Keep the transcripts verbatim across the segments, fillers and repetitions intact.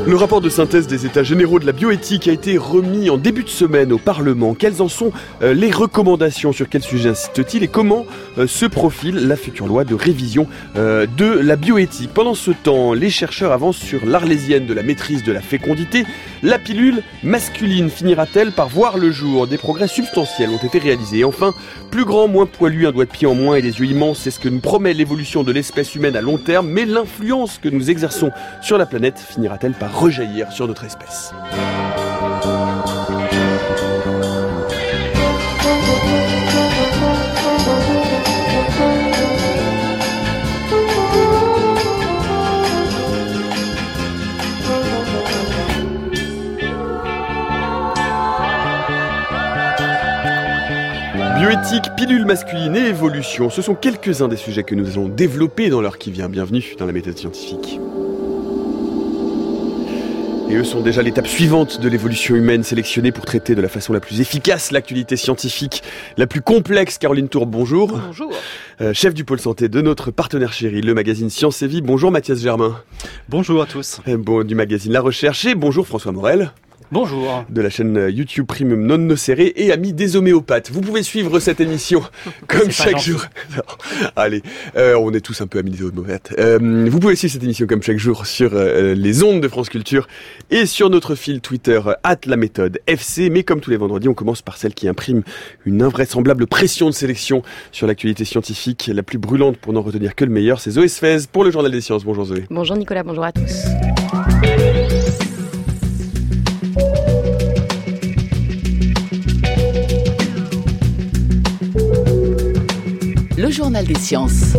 Le rapport de synthèse des états généraux de la bioéthique a été remis en début de semaine au Parlement. Quelles en sont euh, les recommandations? Sur quel sujet insiste-t-il? Et comment euh, se profile la future loi de révision euh, de la bioéthique? Pendant ce temps, les chercheurs avancent sur l'arlésienne de la maîtrise de la fécondité. La pilule masculine finira-t-elle par voir le jour? Des progrès substantiels ont été réalisés. Et enfin, plus grand, moins poilu, un doigt de pied en moins et des yeux immenses, c'est ce que nous promet l'évolution de l'espèce humaine à long terme. Mais l'influence que nous exerçons sur la planète finira-t-elle par rejaillir sur notre espèce? Bioéthique, pilule masculine et évolution, ce sont quelques-uns des sujets que nous allons développer dans l'heure qui vient. Bienvenue dans la méthode scientifique. Et eux sont déjà l'étape suivante de l'évolution humaine, sélectionnée pour traiter de la façon la plus efficace l'actualité scientifique la plus complexe. Caroline Tourbe, bonjour. Bonjour. Euh, chef du pôle santé de notre partenaire chéri, le magazine Science et Vie. Bonjour Mathias Germain. Bonjour à tous. Euh, bon, du magazine La Recherche. Et bonjour François Morel. Bonjour. De la chaîne YouTube Premium Non Nocere et ami des homéopathes. Vous pouvez suivre cette émission comme chaque jour. Allez, euh, on est tous un peu amis des homéopathes. Euh, vous pouvez suivre cette émission comme chaque jour sur euh, les ondes de France Culture et sur notre fil Twitter arobase la méthode F C. Mais comme tous les vendredis, on commence par celle qui imprime une invraisemblable pression de sélection sur l'actualité scientifique la plus brûlante pour n'en retenir que le meilleur. C'est Zoé Sfez pour le Journal des Sciences. Bonjour Zoé. Bonjour Nicolas, bonjour à tous. Le Journal des Sciences.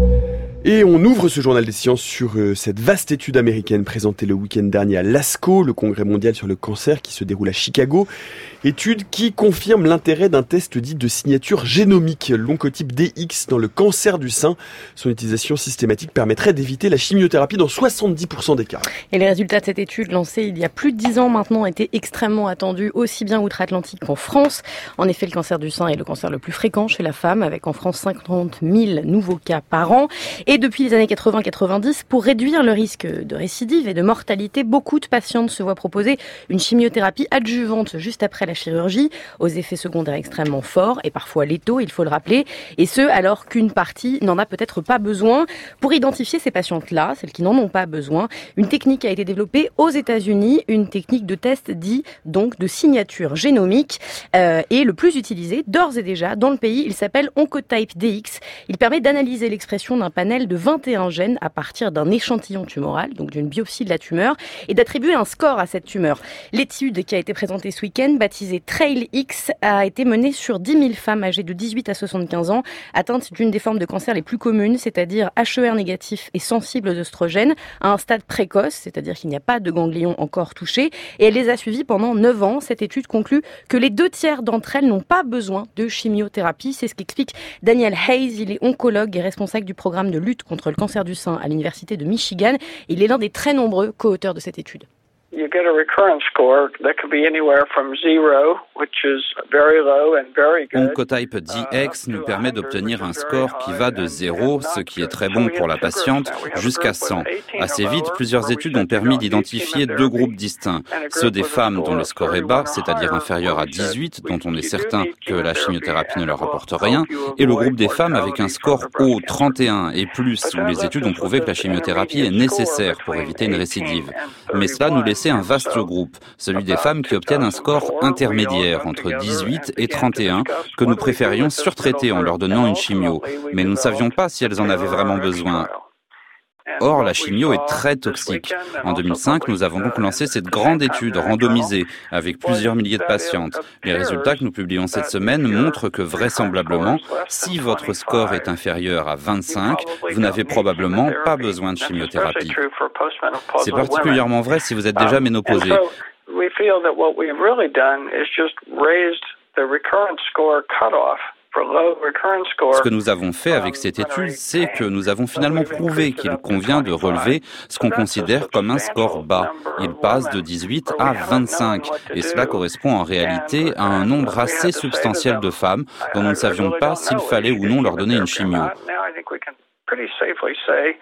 Et on ouvre ce journal des sciences sur euh, cette vaste étude américaine présentée le week-end dernier à l'ASCO, le congrès mondial sur le cancer qui se déroule à Chicago. Étude qui confirme l'intérêt d'un test dit de signature génomique, l'oncotype D X dans le cancer du sein. Son utilisation systématique permettrait d'éviter la chimiothérapie dans soixante-dix pour cent des cas. Et les résultats de cette étude lancée il y a plus de dix ans maintenant étaient extrêmement attendus, aussi bien outre-Atlantique qu'en France. En effet, le cancer du sein est le cancer le plus fréquent chez la femme, avec en France cinquante mille nouveaux cas par an. Et depuis les années quatre-vingts quatre-vingt-dix, pour réduire le risque de récidive et de mortalité, beaucoup de patientes se voient proposer une chimiothérapie adjuvante juste après la chirurgie, aux effets secondaires extrêmement forts et parfois létaux, il faut le rappeler, et ce alors qu'une partie n'en a peut-être pas besoin. Pour identifier ces patientes-là, celles qui n'en ont pas besoin, une technique a été développée aux États-Unis, une technique de test dit donc de signature génomique, euh, et le plus utilisé d'ores et déjà dans le pays, il s'appelle Oncotype D X. Il permet d'analyser l'expression d'un panel de vingt et un gènes à partir d'un échantillon tumoral, donc d'une biopsie de la tumeur, et d'attribuer un score à cette tumeur. L'étude qui a été présentée ce week-end, baptisée TRAIL-X, a été menée sur dix mille femmes âgées de dix-huit à soixante-quinze ans, atteintes d'une des formes de cancer les plus communes, c'est-à-dire H E R négatif et sensibles aux oestrogènes, à un stade précoce, c'est-à-dire qu'il n'y a pas de ganglions encore touchés, et elle les a suivies pendant neuf ans. Cette étude conclut que les deux tiers d'entre elles n'ont pas besoin de chimiothérapie. C'est ce qu'explique Daniel Hayes. Il est oncologue et responsable du programme de lutte contre le cancer du sein à l'université de Michigan. Il est l'un des très nombreux co-auteurs de cette étude. You get a recurrence score that can be anywhere from zero, which is very low and very good. Oncotype D X nous permet d'obtenir un score qui va de zéro, ce qui est très bon pour la patiente, jusqu'à cent. Assez vite, plusieurs études ont permis d'identifier deux groupes distincts. Ceux des femmes dont le score est bas, c'est-à-dire inférieur à dix-huit, dont on est certain que la chimiothérapie ne leur apporte rien, et le groupe des femmes avec un score haut, trente et un et plus, où les études ont prouvé que la chimiothérapie est nécessaire pour éviter une récidive. Mais cela nous laisse un vaste groupe, celui des femmes qui obtiennent un score intermédiaire entre dix-huit et trente et un, que nous préférions surtraiter en leur donnant une chimio. Mais nous ne savions pas si elles en avaient vraiment besoin. Or, la chimio est très toxique. En deux mille cinq, nous avons donc lancé cette grande étude randomisée avec plusieurs milliers de patientes. Les résultats que nous publions cette semaine montrent que vraisemblablement, si votre score est inférieur à vingt-cinq, vous n'avez probablement pas besoin de chimiothérapie. C'est particulièrement vrai si vous êtes déjà ménopausé. Ce que nous avons fait avec cette étude, c'est que nous avons finalement prouvé qu'il convient de relever ce qu'on considère comme un score bas. Il passe de dix-huit à vingt-cinq, et cela correspond en réalité à un nombre assez substantiel de femmes dont nous ne savions pas s'il fallait ou non leur donner une chimio.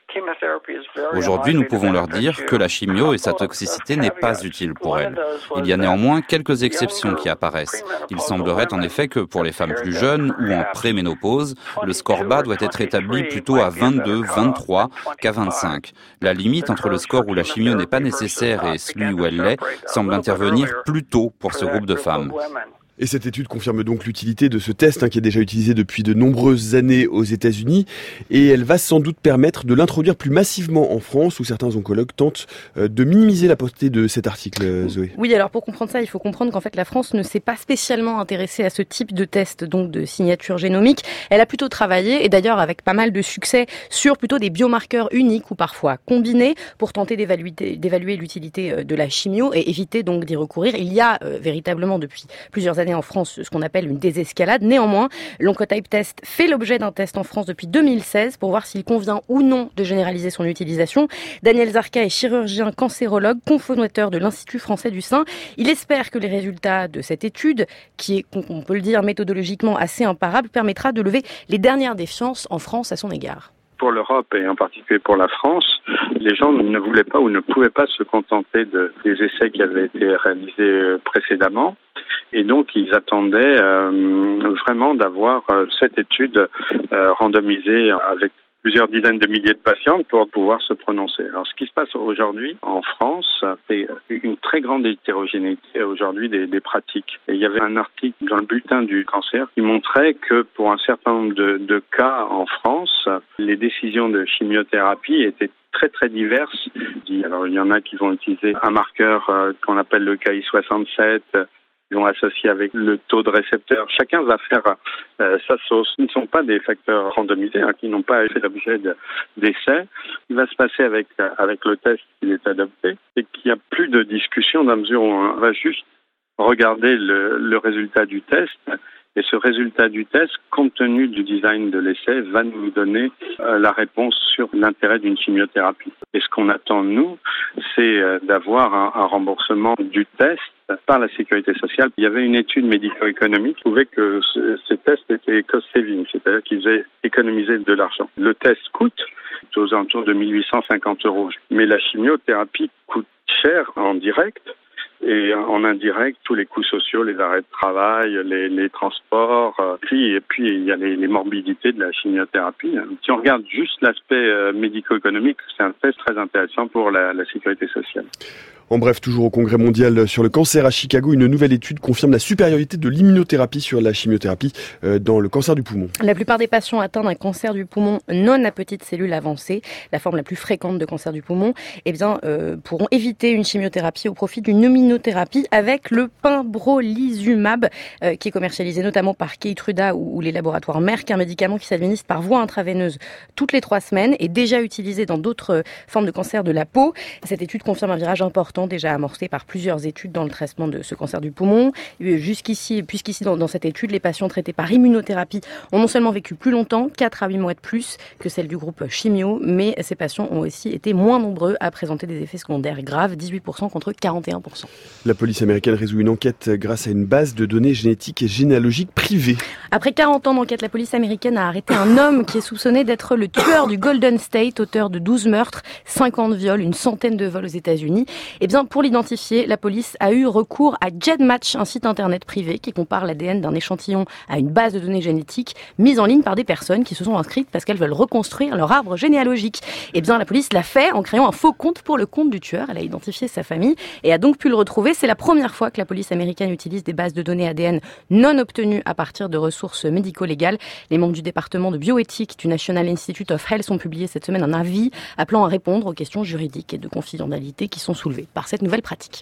Aujourd'hui, nous pouvons leur dire que la chimio et sa toxicité n'est pas utile pour elles. Il y a néanmoins quelques exceptions qui apparaissent. Il semblerait en effet que pour les femmes plus jeunes ou en préménopause, le score bas doit être établi plutôt à vingt-deux, vingt-trois qu'à vingt-cinq. La limite entre le score où la chimio n'est pas nécessaire et celui où elle l'est semble intervenir plus tôt pour ce groupe de femmes. Et cette étude confirme donc l'utilité de ce test hein, qui est déjà utilisé depuis de nombreuses années aux États-Unis et elle va sans doute permettre de l'introduire plus massivement en France où certains oncologues tentent euh, de minimiser la portée de cet article, euh, Zoé. Oui, alors pour comprendre ça, il faut comprendre qu'en fait la France ne s'est pas spécialement intéressée à ce type de test, donc de signature génomique. Elle a plutôt travaillé, et d'ailleurs avec pas mal de succès, sur plutôt des biomarqueurs uniques ou parfois combinés pour tenter d'évaluer, d'évaluer l'utilité de la chimio et éviter donc d'y recourir. Il y a euh, véritablement depuis plusieurs années en France ce qu'on appelle une désescalade. Néanmoins, l'Oncotype test fait l'objet d'un test en France depuis deux mille seize pour voir s'il convient ou non de généraliser son utilisation. Daniel Zarka est chirurgien cancérologue, cofondateur de l'Institut français du sein. Il espère que les résultats de cette étude, qui est, on peut le dire, méthodologiquement assez imparable, permettra de lever les dernières défiances en France à son égard. Pour l'Europe et en particulier pour la France, les gens ne voulaient pas ou ne pouvaient pas se contenter de, des essais qui avaient été réalisés précédemment. Et donc, ils attendaient euh, vraiment d'avoir euh, cette étude euh, randomisée avec plusieurs dizaines de milliers de patients pour pouvoir se prononcer. Alors, ce qui se passe aujourd'hui en France, c'est une très grande hétérogénéité aujourd'hui des, des pratiques. Et il y avait un article dans le bulletin du cancer qui montrait que pour un certain nombre de, de cas en France, les décisions de chimiothérapie étaient très très diverses. Alors, il y en a qui vont utiliser un marqueur euh, qu'on appelle le K I soixante-sept, ils vont associer avec le taux de récepteur. Chacun va faire euh, sa sauce. Ce ne sont pas des facteurs randomisés hein, qui n'ont pas fait l'objet de, d'essais. Ce qui va se passer avec avec le test qui est adopté, c'est qu'il n'y a plus de discussion dans la mesure où on va juste regarder le, le résultat du test. Et ce résultat du test, compte tenu du design de l'essai, va nous donner euh, la réponse sur l'intérêt d'une chimiothérapie. Et ce qu'on attend, nous, c'est euh, d'avoir un, un remboursement du test par la sécurité sociale. Il y avait une étude médico-économique qui prouvait que ce, ces tests étaient cost saving, c'est-à-dire qu'ils avaient économisé de l'argent. Le test coûte aux alentours de mille huit cent cinquante euros. Mais la chimiothérapie coûte cher en direct. Et en indirect, tous les coûts sociaux, les arrêts de travail, les, les transports, euh, puis, et puis il y a les, les morbidités de la chimiothérapie. Si on regarde juste l'aspect euh, médico-économique, c'est un test très intéressant pour la, la sécurité sociale. En bref, toujours au Congrès mondial sur le cancer à Chicago, une nouvelle étude confirme la supériorité de l'immunothérapie sur la chimiothérapie dans le cancer du poumon. La plupart des patients atteints d'un cancer du poumon non à petites cellules avancées, la forme la plus fréquente de cancer du poumon, eh bien, euh, pourront éviter une chimiothérapie au profit d'une immunothérapie avec le pembrolizumab, euh, qui est commercialisé notamment par Keytruda ou, ou les laboratoires Merck, un médicament qui s'administre par voie intraveineuse toutes les trois semaines et déjà utilisé dans d'autres formes de cancer de la peau. Cette étude confirme un virage important déjà amorcé par plusieurs études dans le traitement de ce cancer du poumon. Jusqu'ici, puisqu'ici dans, dans cette étude, les patients traités par immunothérapie ont non seulement vécu plus longtemps, quatre à huit mois de plus que celle du groupe chimio, mais ces patients ont aussi été moins nombreux à présenter des effets secondaires graves, dix-huit pour cent contre quarante et un pour cent. La police américaine résout une enquête grâce à une base de données génétiques et généalogiques privée. Après quarante ans d'enquête, la police américaine a arrêté un homme qui est soupçonné d'être le tueur du Golden State, auteur de douze meurtres, cinquante viols, une centaine de vols aux États-Unis. Et bien, pour l'identifier, la police a eu recours à GEDmatch, un site internet privé qui compare l'A D N d'un échantillon à une base de données génétiques mise en ligne par des personnes qui se sont inscrites parce qu'elles veulent reconstruire leur arbre généalogique. Et bien, la police l'a fait en créant un faux compte pour le compte du tueur. Elle a identifié sa famille et a donc pu le retrouver. C'est la première fois que la police américaine utilise des bases de données A D N non obtenues à partir de ressources médico-légales. Les membres du département de bioéthique du National Institute of Health ont publié cette semaine un avis appelant à répondre aux questions juridiques et de confidentialité qui sont soulevées par cette nouvelle pratique.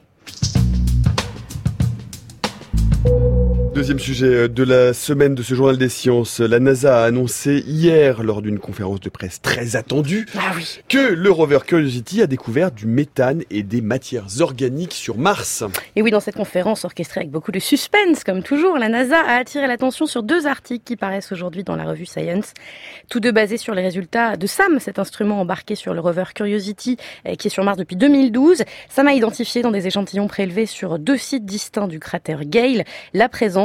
Deuxième sujet de la semaine de ce journal des sciences. La NASA a annoncé hier, lors d'une conférence de presse très attendue, ah oui. que le rover Curiosity a découvert du méthane et des matières organiques sur Mars. Et oui, dans cette conférence orchestrée avec beaucoup de suspense, comme toujours, la NASA a attiré l'attention sur deux articles qui paraissent aujourd'hui dans la revue Science. Tous deux basés sur les résultats de SAM, cet instrument embarqué sur le rover Curiosity, qui est sur Mars depuis deux mille douze. SAM a identifié dans des échantillons prélevés sur deux sites distincts du cratère Gale la présence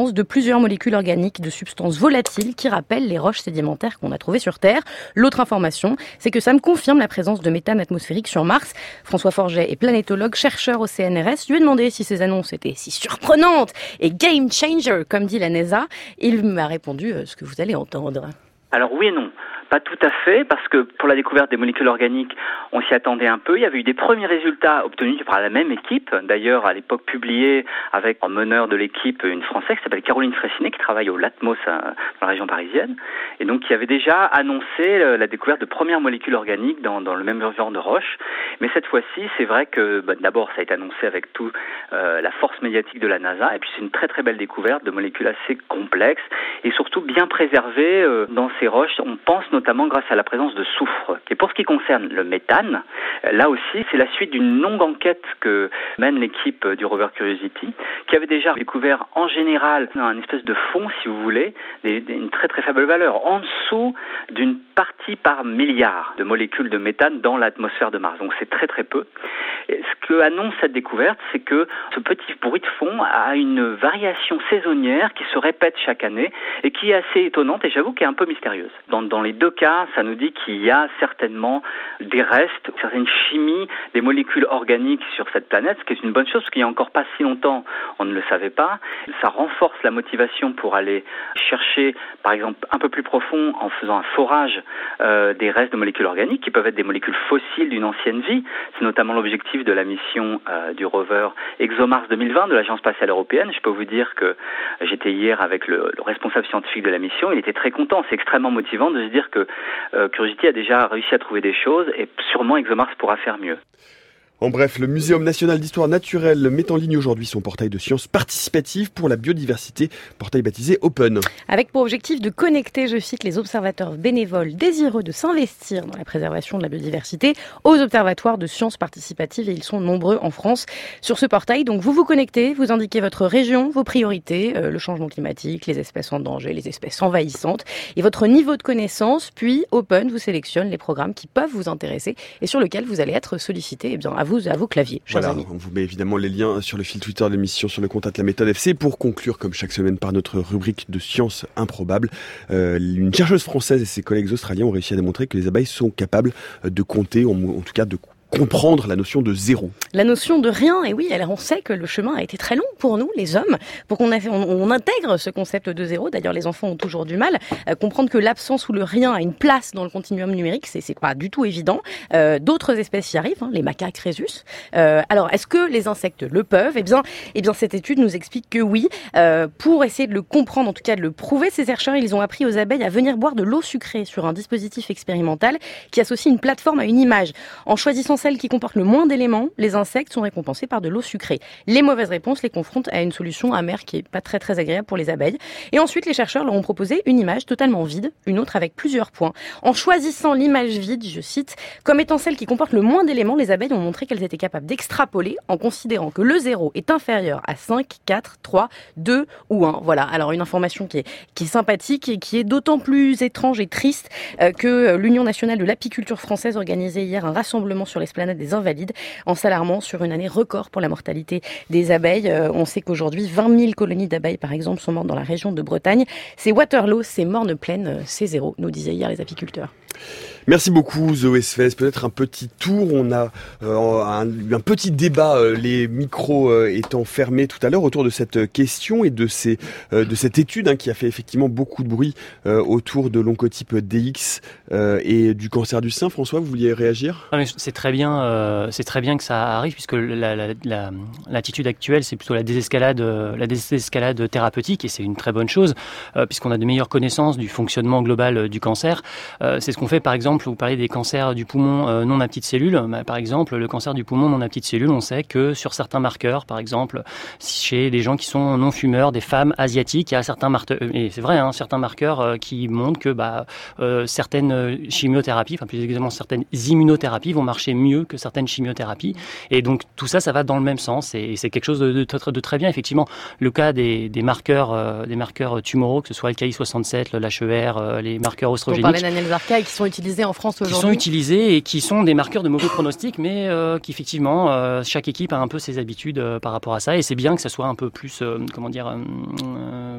présence de plusieurs molécules organiques de substances volatiles qui rappellent les roches sédimentaires qu'on a trouvées sur Terre. L'autre information, c'est que ça me confirme la présence de méthane atmosphérique sur Mars. François Forget est planétologue, chercheur au C N R S. Je lui ai demandé si ces annonces étaient si surprenantes et game changer, comme dit la NASA. Il m'a répondu ce que vous allez entendre. Alors oui et non. Pas tout à fait, parce que pour la découverte des molécules organiques, on s'y attendait un peu. Il y avait eu des premiers résultats obtenus par la même équipe, d'ailleurs à l'époque publiés avec en meneur de l'équipe une Française qui s'appelle Caroline Fraissinet, qui travaille au Latmos dans la région parisienne, et donc qui avait déjà annoncé la découverte de premières molécules organiques dans, dans le même genre de roche. Mais cette fois-ci, c'est vrai que bah, d'abord ça a été annoncé avec toute euh, la force médiatique de la NASA, et puis c'est une très très belle découverte de molécules assez complexes et surtout bien préservées euh, dans ces roches. On pense notamment notamment grâce à la présence de soufre. Et pour ce qui concerne le méthane, là aussi, c'est la suite d'une longue enquête que mène l'équipe du rover Curiosity, qui avait déjà découvert en général un espèce de fond, si vous voulez, des, des, une très très faible valeur, en dessous d'une partie par milliard de molécules de méthane dans l'atmosphère de Mars. Donc c'est très très peu. Et ce que annonce cette découverte, c'est que ce petit bruit de fond a une variation saisonnière qui se répète chaque année et qui est assez étonnante et j'avoue qu'elle est un peu mystérieuse. Dans, dans les deux cas, ça nous dit qu'il y a certainement des restes, certaines chimies, des molécules organiques sur cette planète, ce qui est une bonne chose parce qu'il n'y a encore pas si longtemps, on ne le savait pas. Ça renforce la motivation pour aller chercher, par exemple, un peu plus profond en faisant un forage euh, des restes de molécules organiques qui peuvent être des molécules fossiles d'une ancienne vie. C'est notamment l'objectif de la mission euh, du rover ExoMars deux mille vingt de l'Agence spatiale européenne. Je peux vous dire que j'étais hier avec le, le responsable scientifique de la mission. Il était très content. C'est extrêmement motivant de se dire que euh, Curiosity a déjà réussi à trouver des choses et sûrement ExoMars pourra faire mieux. En bref, le Muséum national d'histoire naturelle met en ligne aujourd'hui son portail de sciences participatives pour la biodiversité, portail baptisé Open. Avec pour objectif de connecter, je cite, les observateurs bénévoles désireux de s'investir dans la préservation de la biodiversité aux observatoires de sciences participatives, et ils sont nombreux en France sur ce portail. Donc vous vous connectez, vous indiquez votre région, vos priorités, euh, le changement climatique, les espèces en danger, les espèces envahissantes et votre niveau de connaissance, puis Open vous sélectionne les programmes qui peuvent vous intéresser et sur lesquels vous allez être sollicité. Eh bien, à vous à vos claviers, chers voilà, amis. On vous met évidemment les liens sur le fil Twitter de l'émission, sur le compte arobase la méthode F C, pour conclure, comme chaque semaine, par notre rubrique de sciences improbables. Euh, une chercheuse française et ses collègues australiens ont réussi à démontrer que les abeilles sont capables de compter, en, en tout cas de comprendre la notion de zéro. La notion de rien, et oui, alors on sait que le chemin a été très long pour nous, les hommes, pour qu'on on, on intègre ce concept de zéro. D'ailleurs, les enfants ont toujours du mal à comprendre que l'absence ou le rien a une place dans le continuum numérique. C'est, c'est pas du tout évident. Euh, d'autres espèces y arrivent, hein, les macaques rhésus. Euh, alors, est-ce que les insectes le peuvent ? Eh bien, eh bien, cette étude nous explique que oui. Euh, pour essayer de le comprendre, en tout cas de le prouver, ces chercheurs, ils ont appris aux abeilles à venir boire de l'eau sucrée sur un dispositif expérimental qui associe une plateforme à une image. En choisissant celles qui comportent le moins d'éléments, les insectes sont récompensés par de l'eau sucrée. Les mauvaises réponses les confrontent à une solution amère qui est pas très très agréable pour les abeilles. Et ensuite, les chercheurs leur ont proposé une image totalement vide, une autre avec plusieurs points. En choisissant l'image vide, je cite, comme étant celle qui comporte le moins d'éléments, les abeilles ont montré qu'elles étaient capables d'extrapoler en considérant que le zéro est inférieur à cinq, quatre, trois, deux ou un. Voilà. Alors, une information qui est, qui est sympathique et qui est d'autant plus étrange et triste euh, que l'Union nationale de l'apiculture française organisait hier un rassemblement sur l'esplanade des Invalides en s'alarmant sur une année record pour la mortalité des abeilles. Euh, on sait qu'aujourd'hui, vingt mille colonies d'abeilles, par exemple, sont mortes dans la région de Bretagne. C'est Waterloo, c'est Morne-Plaine, c'est zéro, nous disaient hier les apiculteurs. Merci beaucoup Zoé Sfez. Peut-être un petit tour, on a euh, un, un petit débat, euh, les micros euh, étant fermés tout à l'heure, autour de cette question et de, ces, euh, de cette étude hein, qui a fait effectivement beaucoup de bruit euh, autour de l'oncotype D X euh, et du cancer du sein. François, vous vouliez réagir ? Ah, mais c'est très bien, euh, c'est très bien que ça arrive puisque la, la, la, l'attitude actuelle c'est plutôt la désescalade, la désescalade thérapeutique et c'est une très bonne chose euh, puisqu'on a de meilleures connaissances du fonctionnement global du cancer. Euh, c'est ce qu'on fait par exemple. Vous parlez des cancers du poumon euh, non à petites cellules. Bah, par exemple, le cancer du poumon non à petites cellules, on sait que sur certains marqueurs, par exemple, chez les gens qui sont non fumeurs, des femmes asiatiques, il y a certains marqueurs, et c'est vrai, hein, certains marqueurs euh, qui montrent que bah, euh, certaines chimiothérapies, enfin plus exactement certaines immunothérapies vont marcher mieux que certaines chimiothérapies. Et donc tout ça, ça va dans le même sens, et, et c'est quelque chose de, de, de, de très bien. Effectivement, le cas des, des marqueurs, euh, des marqueurs tumoraux, que ce soit le K I soixante-sept, le H E R, euh, les marqueurs oestrogéniques. On parlait d'Anelzarca et qui sont utilisés en France aujourd'hui. Qui sont utilisés et qui sont des marqueurs de mauvais pronostic, mais euh, qu'effectivement, euh, chaque équipe a un peu ses habitudes euh, par rapport à ça. Et c'est bien que ça soit un peu plus, euh, comment dire, euh,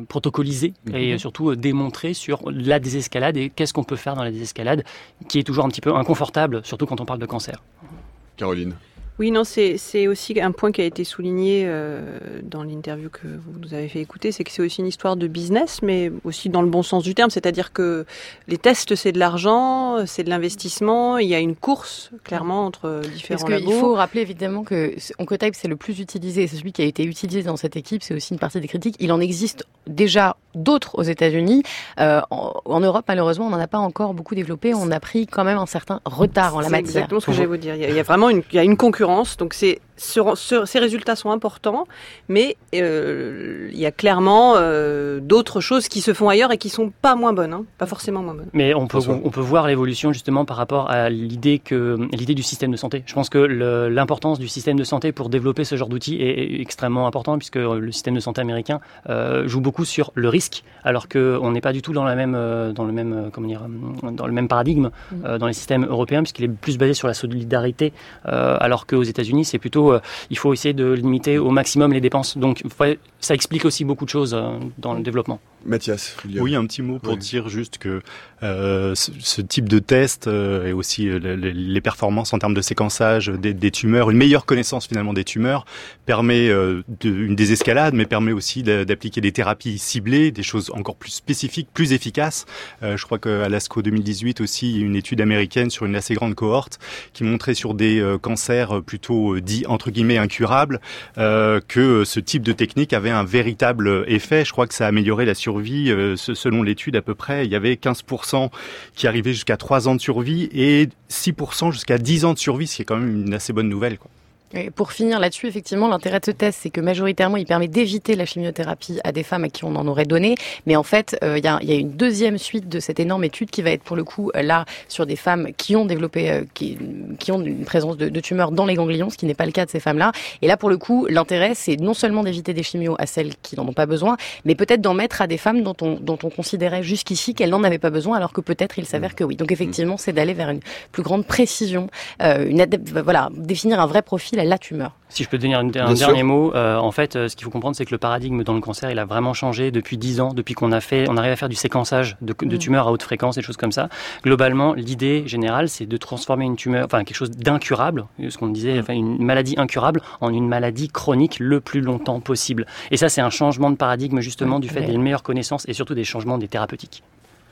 protocoliser mmh. et surtout euh, démontrer sur la désescalade et qu'est-ce qu'on peut faire dans la désescalade, qui est toujours un petit peu inconfortable, surtout quand on parle de cancer. Caroline. Oui, non, c'est, c'est aussi un point qui a été souligné euh, dans l'interview que vous nous avez fait écouter, c'est que c'est aussi une histoire de business, mais aussi dans le bon sens du terme, c'est-à-dire que les tests, c'est de l'argent, c'est de l'investissement, il y a une course, clairement, entre différents labos. Il faut rappeler évidemment que Oncotype, c'est le plus utilisé, c'est celui qui a été utilisé dans cette équipe, c'est aussi une partie des critiques. Il en existe déjà d'autres aux États-Unis. Euh, en, en Europe, malheureusement, on n'en a pas encore beaucoup développé, on a pris quand même un certain retard en la c'est matière. C'est exactement ce que je vais vous dire. Il y a, il y a vraiment une, il y a une concurrence. Donc c'est, ce, ce, ces résultats sont importants, mais euh, il y a clairement euh, d'autres choses qui se font ailleurs et qui sont pas moins bonnes, hein, pas forcément moins bonnes. Mais on peut, on, on peut voir l'évolution justement par rapport à l'idée, que, l'idée du système de santé. Je pense que le, l'importance du système de santé pour développer ce genre d'outils est, est extrêmement importante, puisque le système de santé américain euh, joue beaucoup sur le risque, alors qu'on n'est pas du tout dans, la même, dans, le, même, comment dire, dans le même paradigme euh, dans les systèmes européens, puisqu'il est plus basé sur la solidarité, euh, alors que aux États-Unis, c'est plutôt, euh, il faut essayer de limiter au maximum les dépenses. Donc, ça explique aussi beaucoup de choses euh, dans le développement. Mathias. Oui, un petit mot pour oui. dire juste que euh, ce, ce type de test euh, et aussi euh, les, les performances en termes de séquençage des, des tumeurs, une meilleure connaissance finalement des tumeurs, permet euh, de, une désescalade, mais permet aussi de, d'appliquer des thérapies ciblées, des choses encore plus spécifiques, plus efficaces. Euh, je crois qu'à l'ASCO deux mille dix-huit aussi, une étude américaine sur une assez grande cohorte qui montrait sur des euh, cancers plutôt euh, dits entre guillemets incurables euh, que ce type de technique avait un véritable effet. Je crois que ça a amélioré la survie. Euh, selon l'étude à peu près, il y avait quinze pour cent qui arrivaient jusqu'à trois ans de survie et six pour cent jusqu'à dix ans de survie, ce qui est quand même une assez bonne nouvelle, quoi. Et pour finir là-dessus, effectivement, l'intérêt de ce test, c'est que majoritairement, il permet d'éviter la chimiothérapie à des femmes à qui on en aurait donné. Mais en fait, il euh, y, a, y a une deuxième suite de cette énorme étude qui va être pour le coup là sur des femmes qui ont développé, euh, qui, qui ont une présence de, de tumeurs dans les ganglions, ce qui n'est pas le cas de ces femmes-là. Et là, pour le coup, l'intérêt, c'est non seulement d'éviter des chimios à celles qui n'en ont pas besoin, mais peut-être d'en mettre à des femmes dont on, dont on considérait jusqu'ici qu'elles n'en avaient pas besoin, alors que peut-être il s'avère que oui. Donc effectivement, c'est d'aller vers une plus grande précision, euh, une adep- voilà, définir un vrai profil à la tumeur. Si je peux donner un, un dernier sûr. mot, euh, en fait, euh, ce qu'il faut comprendre, c'est que le paradigme dans le cancer, il a vraiment changé depuis dix ans, depuis qu'on a fait, on arrive à faire du séquençage de, de tumeurs à haute fréquence, des choses comme ça. Globalement, l'idée générale, c'est de transformer une tumeur, enfin quelque chose d'incurable, ce qu'on disait, enfin une maladie incurable, en une maladie chronique le plus longtemps possible. Et ça, c'est un changement de paradigme justement du fait d'une meilleure connaissance et surtout des changements des thérapeutiques.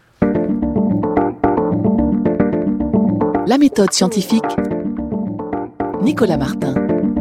La méthode scientifique. Nicolas Martin.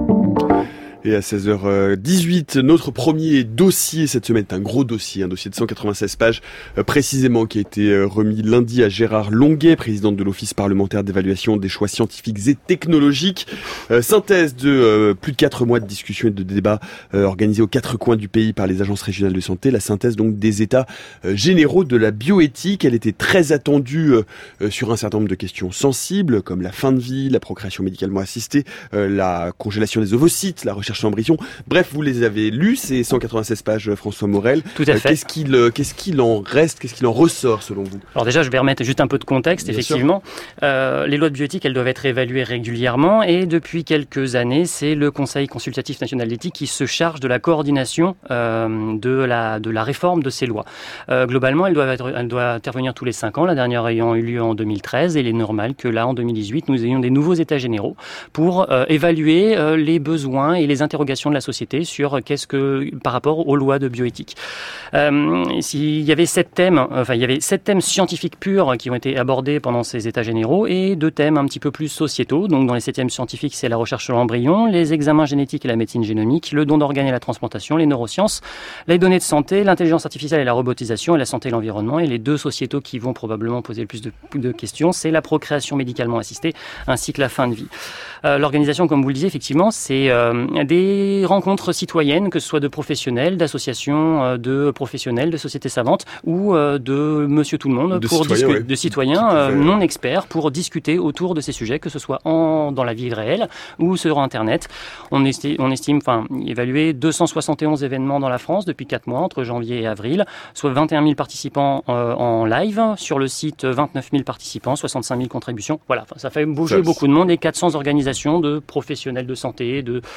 Et à seize heures dix-huit, notre premier dossier cette semaine, c'est un gros dossier, un dossier de cent quatre-vingt-seize pages euh, précisément, qui a été euh, remis lundi à Gérard Longuet, présidente de l'Office parlementaire d'évaluation des choix scientifiques et technologiques. Euh, synthèse de euh, plus de quatre mois de discussions et de débats euh, organisés aux quatre coins du pays par les agences régionales de santé. La synthèse donc des états euh, généraux de la bioéthique. Elle était très attendue euh, sur un certain nombre de questions sensibles, comme la fin de vie, la procréation médicalement assistée, euh, la congélation des ovocytes, la recherche embryon. Bref, vous les avez lus, ces cent quatre-vingt-seize pages, François Morel. Tout à fait. Euh, qu'est-ce qu'il, euh, qu'est-ce qu'il en reste, qu'est-ce qu'il en ressort selon vous ? Alors déjà, je vais remettre juste un peu de contexte. Bien effectivement, euh, les lois de bioéthique, elles doivent être évaluées régulièrement et depuis quelques années, c'est le Conseil consultatif national d'éthique qui se charge de la coordination euh, de, la, de la réforme de ces lois. Euh, globalement, elle doit, être, elle doit intervenir tous les cinq ans, la dernière ayant eu lieu en deux mille treize, et il est normal que là, en deux mille dix-huit, nous ayons des nouveaux états généraux pour euh, évaluer euh, les besoins et les interrogations de la société sur qu'est-ce que par rapport aux lois de bioéthique. Euh, s'il y avait sept thèmes, enfin il y avait sept thèmes scientifiques purs qui ont été abordés pendant ces états généraux et deux thèmes un petit peu plus sociétaux. Donc dans les sept thèmes scientifiques, c'est la recherche sur l'embryon, les examens génétiques et la médecine génomique, le don d'organes et la transplantation, les neurosciences, les données de santé, l'intelligence artificielle et la robotisation et la santé et l'environnement. Et les deux sociétaux qui vont probablement poser le plus de, de questions, c'est la procréation médicalement assistée ainsi que la fin de vie. Euh, l'organisation, comme vous le disiez, effectivement, c'est euh, des rencontres citoyennes, que ce soit de professionnels, d'associations, euh, de professionnels, de sociétés savantes ou euh, de monsieur tout le monde, de pour citoyens, discu- ouais. de citoyens euh, non experts, pour discuter autour de ces sujets, que ce soit en, dans la vie réelle ou sur Internet. On estime, on estime enfin, évaluer deux cent soixante et onze événements dans la France depuis quatre mois, entre janvier et avril, soit vingt et un mille participants euh, en live, sur le site vingt-neuf mille participants, soixante-cinq mille contributions. Voilà, ça fait bouger ça, beaucoup de monde et quatre cents organisations de professionnels de santé, de, d'associations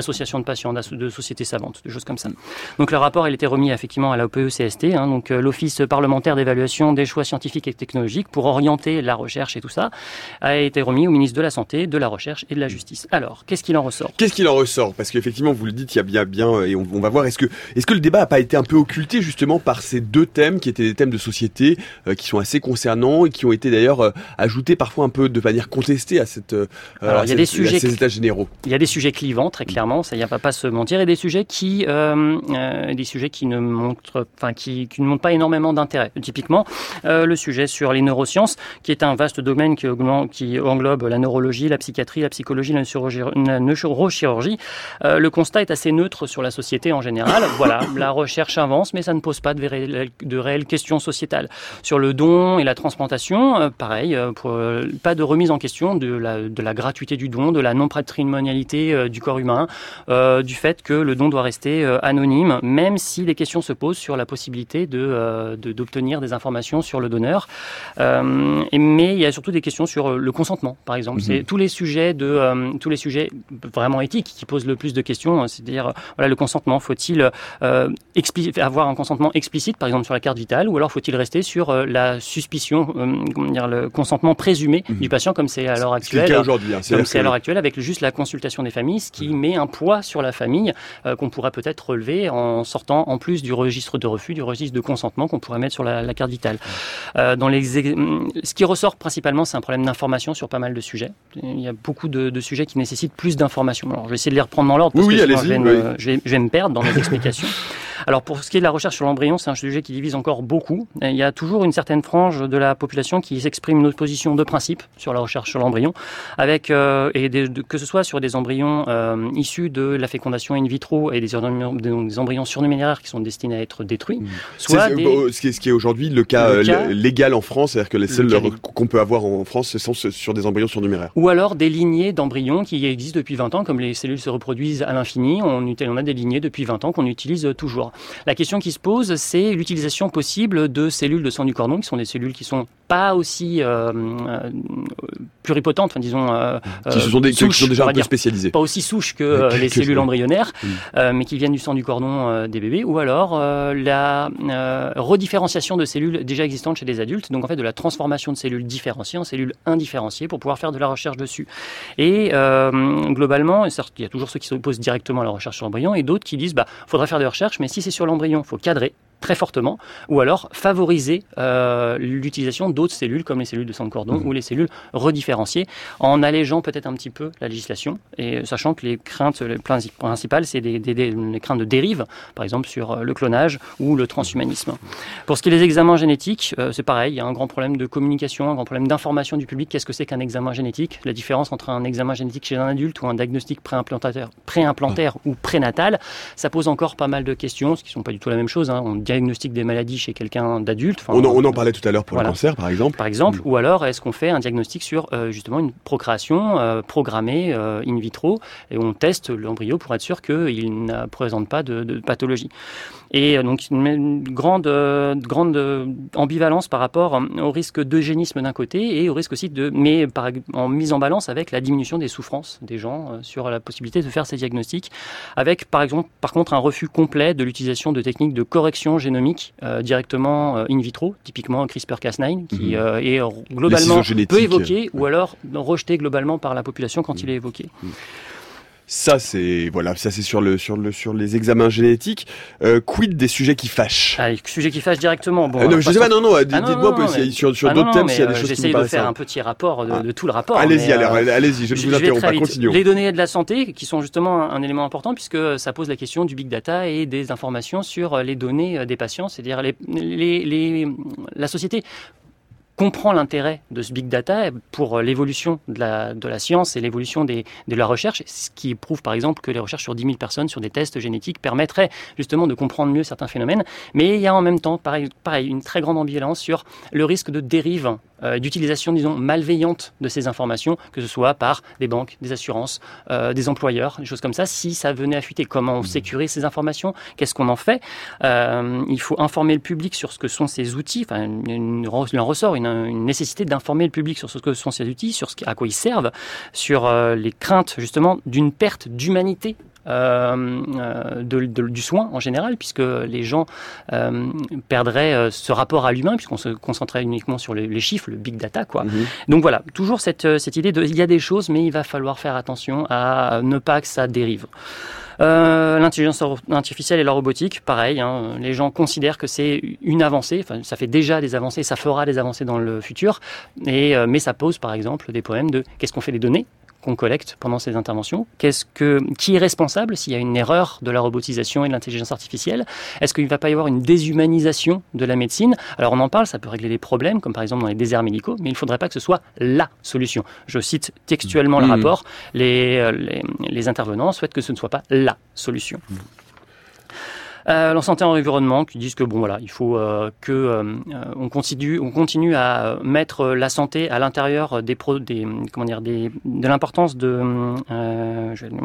d'associations de patients, de sociétés savantes, des choses comme ça. Donc le rapport, il était remis effectivement à la O P E C S T, hein, donc euh, l'Office parlementaire d'évaluation des choix scientifiques et technologiques pour orienter la recherche et tout ça, a été remis au ministre de la Santé, de la Recherche et de la Justice. Alors, qu'est-ce qu'il en ressort ? Qu'est-ce qu'il en ressort ? Parce qu'effectivement, vous le dites, il y a bien, bien, et on, on va voir, est-ce que, est-ce que le débat n'a pas été un peu occulté justement par ces deux thèmes qui étaient des thèmes de société, euh, qui sont assez concernants et qui ont été d'ailleurs euh, ajoutés parfois un peu de manière contestée à cette, euh, Alors, à il y a cette, des sujets, à ces états généraux. Il y a des sujets clivants, très clairement, ça, il n'y a pas, pas se mentir, et des sujets qui, euh, euh, des sujets qui ne montrent, enfin, qui, qui ne montrent pas énormément d'intérêt. Typiquement, euh, le sujet sur les neurosciences, qui est un vaste domaine qui, qui englobe la neurologie, la psychiatrie, la psychologie, la neurochirurgie. Euh, le constat est assez neutre sur la société en général. Voilà, la recherche avance, mais ça ne pose pas de, véré, de réelles questions sociétales. Sur le don et la transplantation, euh, pareil, euh, pour, euh, pas de remise en question de la, de la gratuité du don, de la non-patrimonialité euh, du corps humain, euh, du fait que le don doit rester euh, anonyme, même si des questions se posent sur la possibilité de, euh, de, d'obtenir des informations sur le donneur. Euh, et, mais il y a surtout des questions sur le consentement, par exemple. Mm-hmm. C'est tous les sujets de euh, tous les sujets vraiment éthiques qui posent le plus de questions, c'est-à-dire voilà, le consentement, faut-il euh, expli- avoir un consentement explicite, par exemple sur la carte vitale, ou alors faut-il rester sur euh, la suspicion, euh, comment dire, le consentement présumé mmh. du patient, comme c'est à l'heure actuelle, c'est aujourd'hui, hein, c'est comme c'est à l'heure actuelle, avec juste la consultation des familles, ce qui mmh. met un poids sur la famille euh, qu'on pourrait peut-être relever en sortant en plus du registre de refus, du registre de consentement qu'on pourrait mettre sur la, la carte vitale. Euh, dans les, ce qui ressort principalement, c'est un problème d'information sur pas mal de sujets. Il y a beaucoup de, de sujets qui nécessitent plus d'informations. Alors, je vais essayer de les reprendre dans l'ordre, parce oui, que oui, sinon je vais, oui. me, je, vais, je vais me perdre dans mes explications. Alors, pour ce qui est de la recherche sur l'embryon, c'est un sujet qui divise encore beaucoup. Il y a toujours une certaine frange de la population qui s'exprime une opposition de principe sur la recherche sur l'embryon, avec euh, et des, de, que ce soit sur des embryons euh, issus de la fécondation in vitro et des embryons, des embryons surnuméraires qui sont destinés à être détruits, mmh. soit c'est, des... euh, ce, qui est, ce qui est aujourd'hui le cas, le cas euh, légal en France, c'est-à-dire que les seuls qu'on peut avoir en France, ce sont sur des embryons surnuméraires. Ou alors des lignées d'embryons qui existent depuis vingt ans, comme les cellules se reproduisent à l'infini, on, on a des lignées depuis vingt ans qu'on utilise toujours. La question qui se pose, c'est l'utilisation possible de cellules de sang du cordon, qui sont des cellules qui sont pas aussi euh, euh, pluripotentes, enfin disons euh, qui sont, des, souches, qui sont déjà un peu spécialisées, pas aussi souches que euh, les cellules embryonnaires, mmh. euh, mais qui viennent du sang du cordon euh, des bébés, ou alors euh, la euh, redifférenciation de cellules déjà existantes chez des adultes, donc en fait de la transformation de cellules différenciées en cellules indifférenciées pour pouvoir faire de la recherche dessus. Et euh, globalement, il y a toujours ceux qui s'opposent directement à la recherche sur l'embryon et d'autres qui disent bah faudrait faire des recherches, mais si c'est sur l'embryon, il faut cadrer très fortement, ou alors favoriser euh, l'utilisation d'autres cellules comme les cellules de sang de cordon mmh. ou les cellules redifférenciées, en allégeant peut-être un petit peu la législation, et sachant que les craintes les principales, c'est des, des, des, les craintes de dérive, par exemple sur le clonage ou le transhumanisme. Pour ce qui est des examens génétiques, euh, c'est pareil, il y a un grand problème de communication, un grand problème d'information du public. Qu'est-ce que c'est qu'un examen génétique ? La différence entre un examen génétique chez un adulte ou un diagnostic préimplantaire, préimplantaire mmh. ou prénatal, ça pose encore pas mal de questions, ce qui ne sont pas du tout la même chose. Hein. On diagnostic des maladies chez quelqu'un d'adulte. On, on en parlait tout à l'heure pour voilà. le cancer, par exemple. Par exemple, mmh. ou alors est-ce qu'on fait un diagnostic sur euh, justement une procréation euh, programmée euh, in vitro, et on teste l'embryo pour être sûr qu'il ne présente pas de, de pathologie. Et euh, donc une, une grande, euh, grande euh, ambivalence par rapport euh, au risque d'eugénisme d'un côté et au risque aussi de, mais par, en mise en balance avec la diminution des souffrances des gens euh, sur la possibilité de faire ces diagnostics, avec par exemple, par contre, un refus complet de l'utilisation de techniques de correction génomique euh, directement euh, in vitro, typiquement CRISPR Cas neuf, qui mmh. euh, est globalement peu évoqué, ou alors rejeté globalement par la population quand mmh. il est évoqué. Mmh. Ça c'est voilà, ça c'est sur le sur le sur les examens génétiques. Euh, quid des sujets qui fâchent ? Ah, les sujets qui fâchent directement. Bon, euh, non, je sais pas. Non, non. Dites-moi ah, non, un peu mais... sur sur ah, d'autres non, thèmes non, s'il y a des euh, choses qui me paraissent. J'essaye de faire ah. un petit rapport de, ah. de tout le rapport. Allez-y, mais, alors, euh, allez-y. Je ne vous interromps pas. Continuons. Les données de la santé, qui sont justement un, un élément important, puisque ça pose la question du big data et des informations sur les données des patients, c'est-à-dire les, les, les la société comprend l'intérêt de ce big data pour l'évolution de la, de la science et l'évolution des, de la recherche, ce qui prouve par exemple que les recherches sur dix mille personnes sur des tests génétiques permettraient justement de comprendre mieux certains phénomènes. Mais il y a en même temps, pareil, pareil une très grande ambivalence sur le risque de dérive, euh, d'utilisation, disons, malveillante de ces informations, que ce soit par des banques, des assurances, euh, des employeurs, des choses comme ça. Si ça venait à fuiter, comment on sécurise ces informations ? Qu'est-ce qu'on en fait ? euh, Il faut informer le public sur ce que sont ces outils. Enfin, il en ressort une une nécessité d'informer le public sur ce que sont ces outils, sur ce, à quoi ils servent, sur euh, les craintes justement d'une perte d'humanité euh, de, de, du soin en général, puisque les gens euh, perdraient ce rapport à l'humain, puisqu'on se concentrait uniquement sur les, les chiffres, le big data, quoi. Mmh. Donc voilà, toujours cette, cette idée de, il y a des choses, mais il va falloir faire attention à ne pas que ça dérive. Euh, l'intelligence artificielle et la robotique, pareil, hein, les gens considèrent que c'est une avancée, enfin, ça fait déjà des avancées, ça fera des avancées dans le futur, et, euh, mais ça pose par exemple des problèmes de qu'est-ce qu'on fait des données qu'on collecte pendant ces interventions, qu'est-ce que, qui est responsable s'il y a une erreur de la robotisation et de l'intelligence artificielle, est-ce qu'il ne va pas y avoir une déshumanisation de la médecine? Alors on en parle, ça peut régler des problèmes, comme par exemple dans les déserts médicaux, mais il ne faudrait pas que ce soit la solution. Je cite textuellement mmh. le rapport, les, les, les intervenants souhaitent que ce ne soit pas la solution. Mmh. Euh, la santé et l'environnement qui disent que bon voilà, il faut euh, que euh, on continue, on continue à mettre la santé à l'intérieur des pro, des comment dire des de l'importance de euh, je,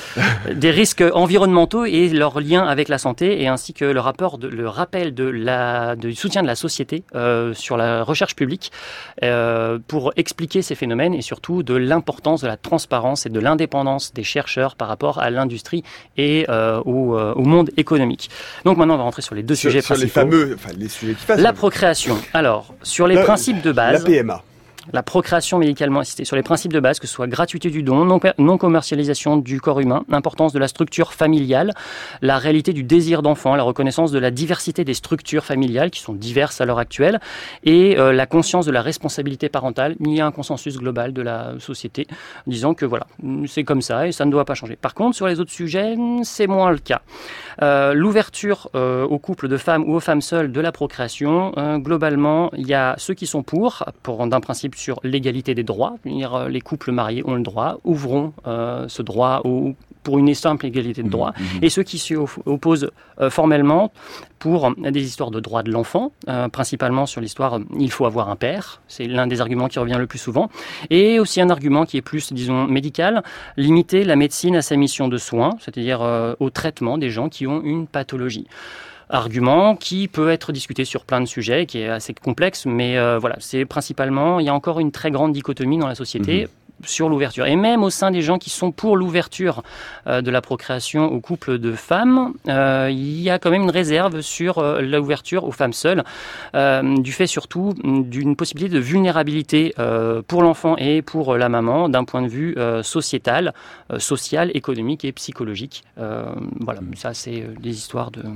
des risques environnementaux et leur lien avec la santé, et ainsi que le rapport de, le rappel de la du soutien de la société euh, sur la recherche publique euh, pour expliquer ces phénomènes, et surtout de l'importance de la transparence et de l'indépendance des chercheurs par rapport à l'industrie et euh, au, euh, au monde économique. Donc maintenant, on va rentrer sur les deux sur, sujets sur principaux. Les fameux, enfin les sujets qui passent. La procréation. Alors, sur les la, principes de base. La P M A. La procréation médicalement assistée, sur les principes de base, que ce soit gratuité du don, non, non commercialisation du corps humain, l'importance de la structure familiale, la réalité du désir d'enfant, la reconnaissance de la diversité des structures familiales qui sont diverses à l'heure actuelle, et euh, la conscience de la responsabilité parentale. Il y a un consensus global de la société disant que voilà, c'est comme ça et ça ne doit pas changer. Par contre, sur les autres sujets, c'est moins le cas. Euh, l'ouverture euh, aux couples de femmes ou aux femmes seules de la procréation, euh, globalement, il y a ceux qui sont pour, pour d'un principe sur l'égalité des droits, c'est-à-dire les couples mariés ont le droit, ouvrons euh, ce droit au, pour une simple égalité de droits, mmh, mmh. et ceux qui s'y opposent euh, formellement pour des histoires de droits de l'enfant, euh, principalement sur l'histoire euh, il faut avoir un père, c'est l'un des arguments qui revient le plus souvent, et aussi un argument qui est plus, disons, médical, limiter la médecine à sa mission de soins, c'est-à-dire euh, au traitement des gens qui ont une pathologie. Argument qui peut être discuté sur plein de sujets, qui est assez complexe, mais euh, voilà, c'est principalement, il y a encore une très grande dichotomie dans la société mmh. sur l'ouverture. Et même au sein des gens qui sont pour l'ouverture euh, de la procréation aux couples de femmes, euh, il y a quand même une réserve sur euh, l'ouverture aux femmes seules, euh, du fait surtout d'une possibilité de vulnérabilité euh, pour l'enfant et pour la maman, d'un point de vue euh, sociétal, euh, social, économique et psychologique. Euh, voilà, ça c'est euh, des histoires de...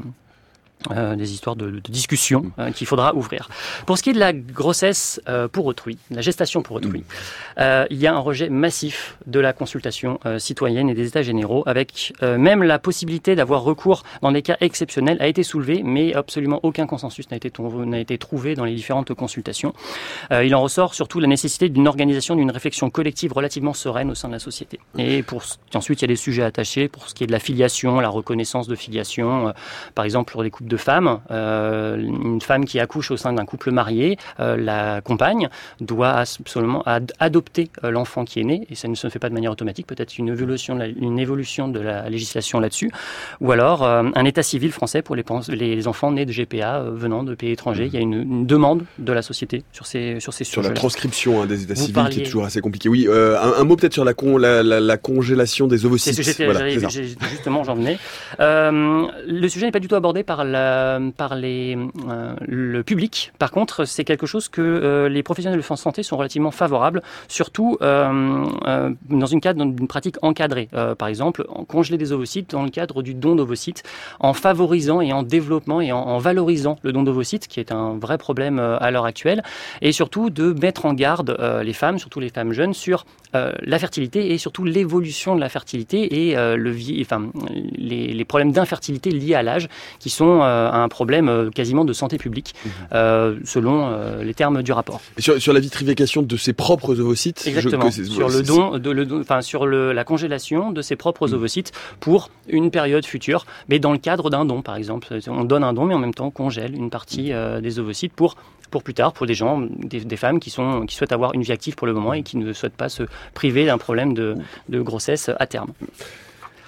Euh, des histoires de, de discussion euh, qu'il faudra ouvrir. Pour ce qui est de la grossesse euh, pour autrui, la gestation pour autrui, euh, il y a un rejet massif de la consultation euh, citoyenne et des états généraux, avec euh, même la possibilité d'avoir recours dans des cas exceptionnels a été soulevée, mais absolument aucun consensus n'a été, n'a été trouvé dans les différentes consultations. Euh, il en ressort surtout la nécessité d'une organisation, d'une réflexion collective relativement sereine au sein de la société. Et pour, ensuite, il y a des sujets attachés pour ce qui est de la filiation, la reconnaissance de filiation, euh, par exemple pour des couples de femmes, euh, une femme qui accouche au sein d'un couple marié, euh, la compagne doit absolument ad- adopter euh, l'enfant qui est né, et ça ne se fait pas de manière automatique, peut-être une évolution de la, une évolution de la législation là-dessus, ou alors euh, un état civil français pour les, les, les enfants nés de G P A euh, venant de pays étrangers. Il y a une, une demande de la société sur ces sur ces sur sujets. La transcription hein, des états Vous civils parliez... qui est toujours assez compliqué. Oui, euh, un, un mot peut-être sur la, con, la, la, la congélation des ovocytes. C'est ce que voilà, j'ai, j'ai, justement, j'en venais. Euh, le sujet n'est pas du tout abordé par la par les, euh, le public. Par contre, c'est quelque chose que euh, les professionnels de santé sont relativement favorables, surtout euh, euh, dans une cadre d'une pratique encadrée. Euh, par exemple, en congeler des ovocytes dans le cadre du don d'ovocytes, en favorisant et en développant et en, en valorisant le don d'ovocytes, qui est un vrai problème euh, à l'heure actuelle, et surtout de mettre en garde euh, les femmes, surtout les femmes jeunes, sur euh, la fertilité et surtout l'évolution de la fertilité et euh, le, enfin, les, les problèmes d'infertilité liés à l'âge, qui sont euh, un problème euh, quasiment de santé publique, mmh. euh, selon euh, les termes du rapport. Et sur, sur la vitrification de ses propres ovocytes. Exactement. Je, sur le don, de, le, enfin sur le, la congélation de ses propres mmh. ovocytes pour une période future, mais dans le cadre d'un don, par exemple. On donne un don, mais en même temps on congèle une partie euh, des ovocytes pour pour plus tard, pour des gens, des, des femmes qui sont qui souhaitent avoir une vie active pour le moment et qui ne souhaitent pas se priver d'un problème de, de grossesse à terme.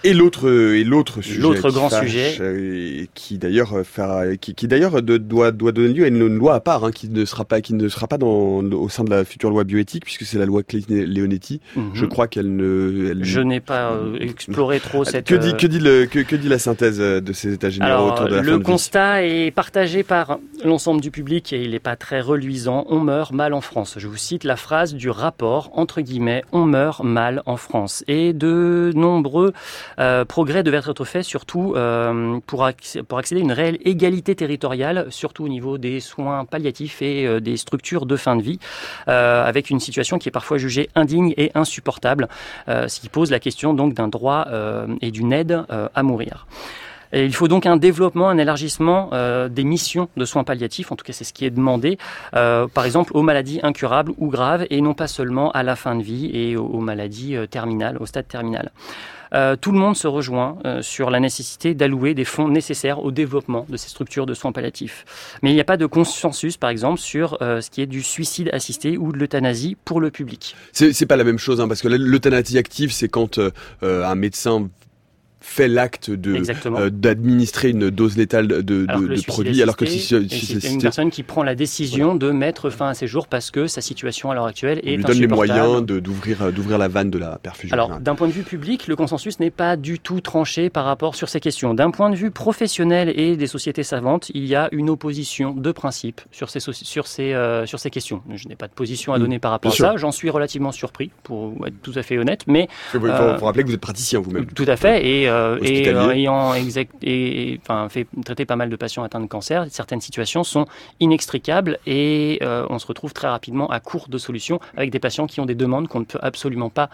Et l'autre, et l'autre sujet, l'autre grand fâche, sujet, euh, qui d'ailleurs faire, qui, qui d'ailleurs de, doit doit donner lieu à une, une loi à part, hein, qui ne sera pas, qui ne sera pas dans au sein de la future loi bioéthique, puisque c'est la loi Claes-Leonetti. Mm-hmm. Je crois qu'elle ne. Elle... Je n'ai pas euh, exploré trop cette. Que dit que dit le que, que dit la synthèse de ces états généraux Alors, autour de la le fin de constat vie. est partagé par l'ensemble du public et il n'est pas très reluisant. On meurt mal en France. Je vous cite la phrase du rapport entre guillemets. On meurt mal en France et de nombreux euh, progrès devaient être faits, surtout euh, pour, acc- pour accéder à une réelle égalité territoriale, surtout au niveau des soins palliatifs et euh, des structures de fin de vie, euh, avec une situation qui est parfois jugée indigne et insupportable, euh, ce qui pose la question donc d'un droit euh, et d'une aide euh, à mourir. Et il faut donc un développement, un élargissement euh, des missions de soins palliatifs, en tout cas c'est ce qui est demandé, euh, par exemple aux maladies incurables ou graves, et non pas seulement à la fin de vie et aux, aux maladies euh, terminales, au stade terminal. Euh, tout le monde se rejoint euh, sur la nécessité d'allouer des fonds nécessaires au développement de ces structures de soins palliatifs. Mais il n'y a pas de consensus, par exemple, sur euh, ce qui est du suicide assisté ou de l'euthanasie pour le public. C'est, c'est pas la même chose, hein, parce que l'euthanasie active, c'est quand euh, un médecin fait l'acte de euh, d'administrer une dose létale de, de, de produits, alors que si c'est une personne qui prend la décision voilà. de mettre fin à ses jours parce que sa situation à l'heure actuelle est insupportable. On lui donne les moyens de, d'ouvrir d'ouvrir la vanne de la perfusion. Alors d'un point de vue public, le consensus n'est pas du tout tranché par rapport sur ces questions. D'un point de vue professionnel et des sociétés savantes, il y a une opposition de principe sur ces sur ces euh, sur ces questions. Je n'ai pas de position à donner mmh, par rapport à ça. J'en suis relativement surpris, pour être tout à fait honnête. Mais il faut, euh, faut rappeler que vous êtes praticien vous-même. Tout à fait et Euh, et euh, ayant exact, et, et, enfin, fait traiter pas mal de patients atteints de cancer, certaines situations sont inextricables et euh, on se retrouve très rapidement à court de solutions avec des patients qui ont des demandes qu'on ne peut absolument pas,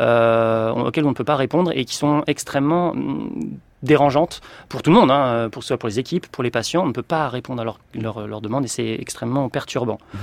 euh, auxquelles on ne peut pas répondre et qui sont extrêmement mm, dérangeantes pour tout le monde, hein, pour soit pour les équipes, pour les patients, on ne peut pas répondre à leurs leur, leur demandes et c'est extrêmement perturbant. Mmh.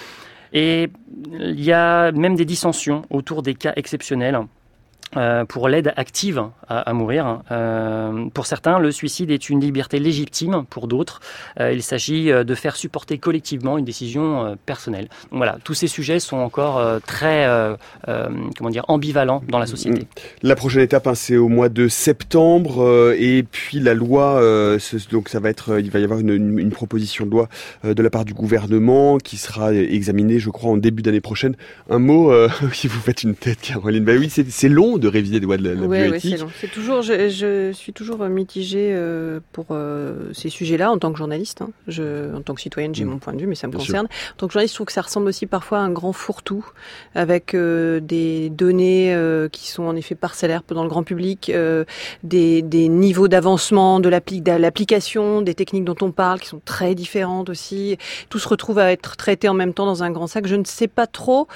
Et il y a même des dissensions autour des cas exceptionnels. Euh, pour l'aide active à, à mourir. Euh, pour certains, le suicide est une liberté légitime. Pour d'autres, euh, il s'agit de faire supporter collectivement une décision euh, personnelle. Donc voilà, tous ces sujets sont encore euh, très, euh, euh, comment dire, ambivalents dans la société. La prochaine étape, hein, c'est au mois de septembre, euh, et puis la loi. Euh, donc ça va être, il va y avoir une, une, une proposition de loi euh, de la part du gouvernement qui sera examinée, je crois, en début d'année prochaine. Un mot, euh, si vous faites une tête, Caroline. Ben oui, c'est, c'est long de réviser des lois de la, la ouais, bioéthique. Ouais, c'est long. C'est toujours, je, je suis toujours mitigée euh, pour euh, ces sujets-là en tant que journaliste. Hein. Je, en tant que citoyenne, j'ai mmh. mon point de vue, mais ça me Bien concerne. Sûr. En tant que journaliste, je trouve que ça ressemble aussi parfois à un grand fourre-tout avec euh, des données euh, qui sont en effet parcellaires dans le grand public, euh, des, des niveaux d'avancement de, l'appli- de l'application, des techniques dont on parle qui sont très différentes aussi. Tout se retrouve à être traité en même temps dans un grand sac. Je ne sais pas trop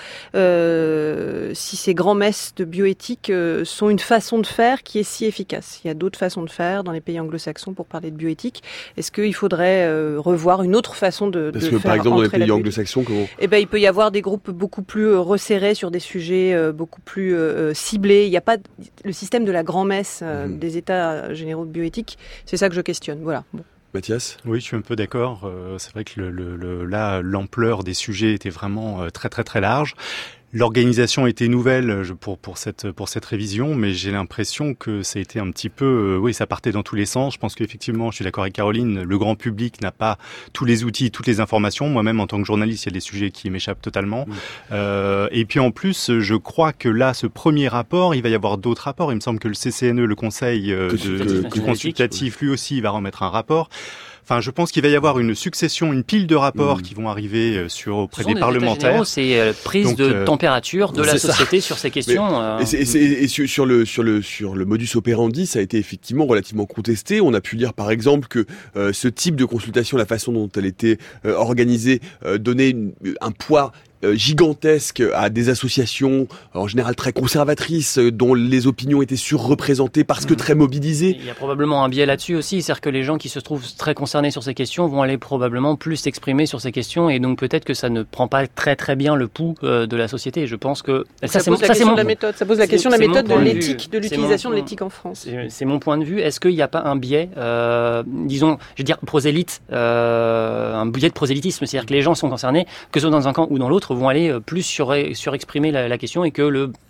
euh, si ces grands messes de bioéthique euh, sont une façon de faire qui est si efficace. Il y a d'autres façons de faire dans les pays anglo-saxons pour parler de bioéthique. Est-ce qu'il faudrait euh, revoir une autre façon de, Parce de que, faire par exemple, dans les pays anglo-saxons, comment eh ben, il peut y avoir des groupes beaucoup plus euh, resserrés sur des sujets euh, beaucoup plus euh, ciblés. Il n'y a pas le système de la grand-messe euh, mmh. des états généraux de bioéthique. C'est ça que je questionne. Voilà. Bon. Mathias ? Oui, je suis un peu d'accord. Euh, c'est vrai que le, le, le, là, l'ampleur des sujets était vraiment euh, très très très large. L'organisation était nouvelle pour pour cette pour cette révision, mais j'ai l'impression que ça a été un petit peu, euh, oui, ça partait dans tous les sens. Je pense qu'effectivement, je suis d'accord avec Caroline, le grand public n'a pas tous les outils, toutes les informations. Moi-même, en tant que journaliste, il y a des sujets qui m'échappent totalement. Mmh. Euh, et puis en plus, je crois que là, ce premier rapport, il va y avoir d'autres rapports. Il me semble que le C C N E, le Conseil euh, de, de, consultatif, lui aussi, il va remettre un rapport. Enfin, je pense qu'il va y avoir une succession, une pile de rapports mmh. qui vont arriver sur auprès des, des parlementaires. C'est euh, prise Donc, de euh, température de la société ça. sur ces questions. Mais, euh... et, c'est, et, c'est, et sur, sur le sur le sur le modus operandi, ça a été effectivement relativement contesté. On a pu lire par exemple que euh, ce type de consultation, la façon dont elle était euh, organisée, euh, donnait une, un poids Euh, gigantesque à des associations en général très conservatrices euh, dont les opinions étaient surreprésentées parce que très mobilisées. Il y a probablement un biais là-dessus aussi, c'est-à-dire que les gens qui se trouvent très concernés sur ces questions vont aller probablement plus s'exprimer sur ces questions et donc peut-être que ça ne prend pas très très bien le pouls euh, de la société. Je pense que ça, ça c'est pose mon, la ça, question c'est mon, de la méthode, ça pose la question de la méthode de l'éthique, de, de l'utilisation mon, de l'éthique en France. C'est, c'est mon point de vue. Est-ce qu'il n'y a pas un biais, euh, disons, je veux dire prosélyte, euh, un biais de prosélytisme, c'est-à-dire que les gens sont concernés, que ce soit dans un camp ou dans l'autre, vont aller plus sur surexprimer la, la question et que le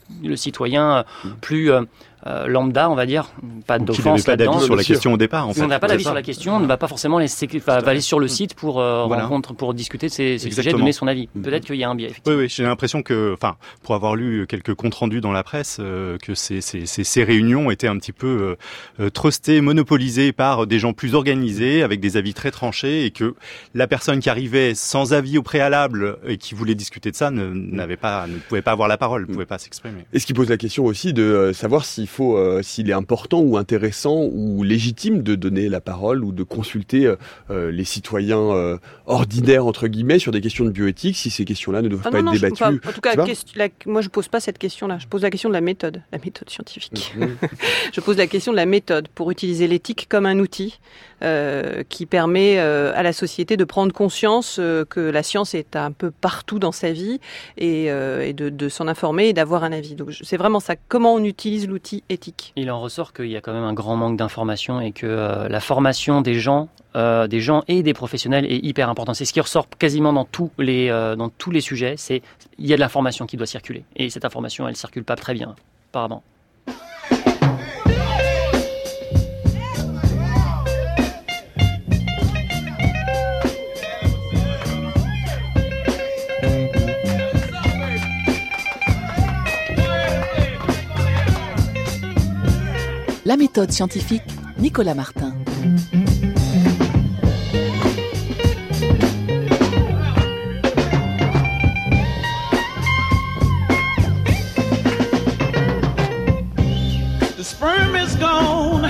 le citoyen plus euh, euh, lambda, on va dire, pas d'offense pas là-dedans. d'avis sur la question au départ. En si fait. on n'a pas d'avis ça. sur la question, on ne va pas forcément les sécu- va aller sur le site pour euh, voilà. rencontre, pour discuter de ces, ces sujets, donner son avis. Peut-être qu'il y a un biais. Oui, oui, j'ai l'impression que, enfin, pour avoir lu quelques comptes rendus dans la presse, euh, que ces, ces, ces, ces réunions étaient un petit peu euh, trustées, monopolisées par des gens plus organisés, avec des avis très tranchés, et que la personne qui arrivait sans avis au préalable et qui voulait discuter de ça ne, n'avait pas, ne pouvait pas avoir la parole, ne pouvait pas s'exprimer. Et ce qui pose la question aussi de euh, savoir s'il faut, euh, s'il est important ou intéressant ou légitime de donner la parole ou de consulter euh, les citoyens euh, ordinaires entre guillemets sur des questions de bioéthique, si ces questions-là ne doivent ah pas non, être non, débattues. Je, enfin, en tout cas, question, la, moi je pose pas cette question-là. Je pose la question de la méthode, la méthode scientifique. Mmh. Je pose la question de la méthode pour utiliser l'éthique comme un outil euh, qui permet euh, à la société de prendre conscience euh, que la science est un peu partout dans sa vie et, euh, et de, de s'en informer et d'avoir un avis. Donc c'est vraiment ça. Comment on utilise l'outil éthique. Il en ressort qu'il y a quand même un grand manque d'informations et que euh, la formation des gens, euh, des gens et des professionnels est hyper importante. C'est ce qui ressort quasiment dans tous les euh, dans tous les sujets. C'est il y a de l'information qui doit circuler et cette information elle circule pas très bien apparemment. La méthode scientifique, Nicolas Martin. The sperm is gone.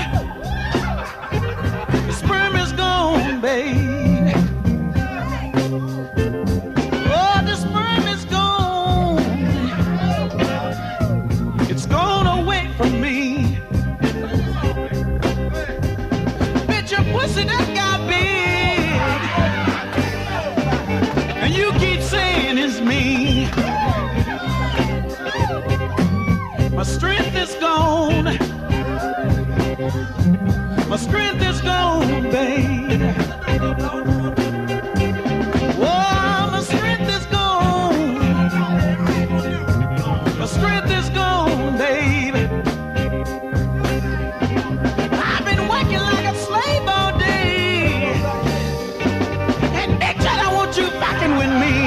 The sperm is gone, babe. Oh, the sperm is gone. It's gone away from me. Pussy that got big, and you keep saying it's me. My strength is gone. My strength is gone, babe. Oh, my strength is gone. My strength is gone, babe. I've been working like a slave all day, and bitch, I don't want you fucking with me.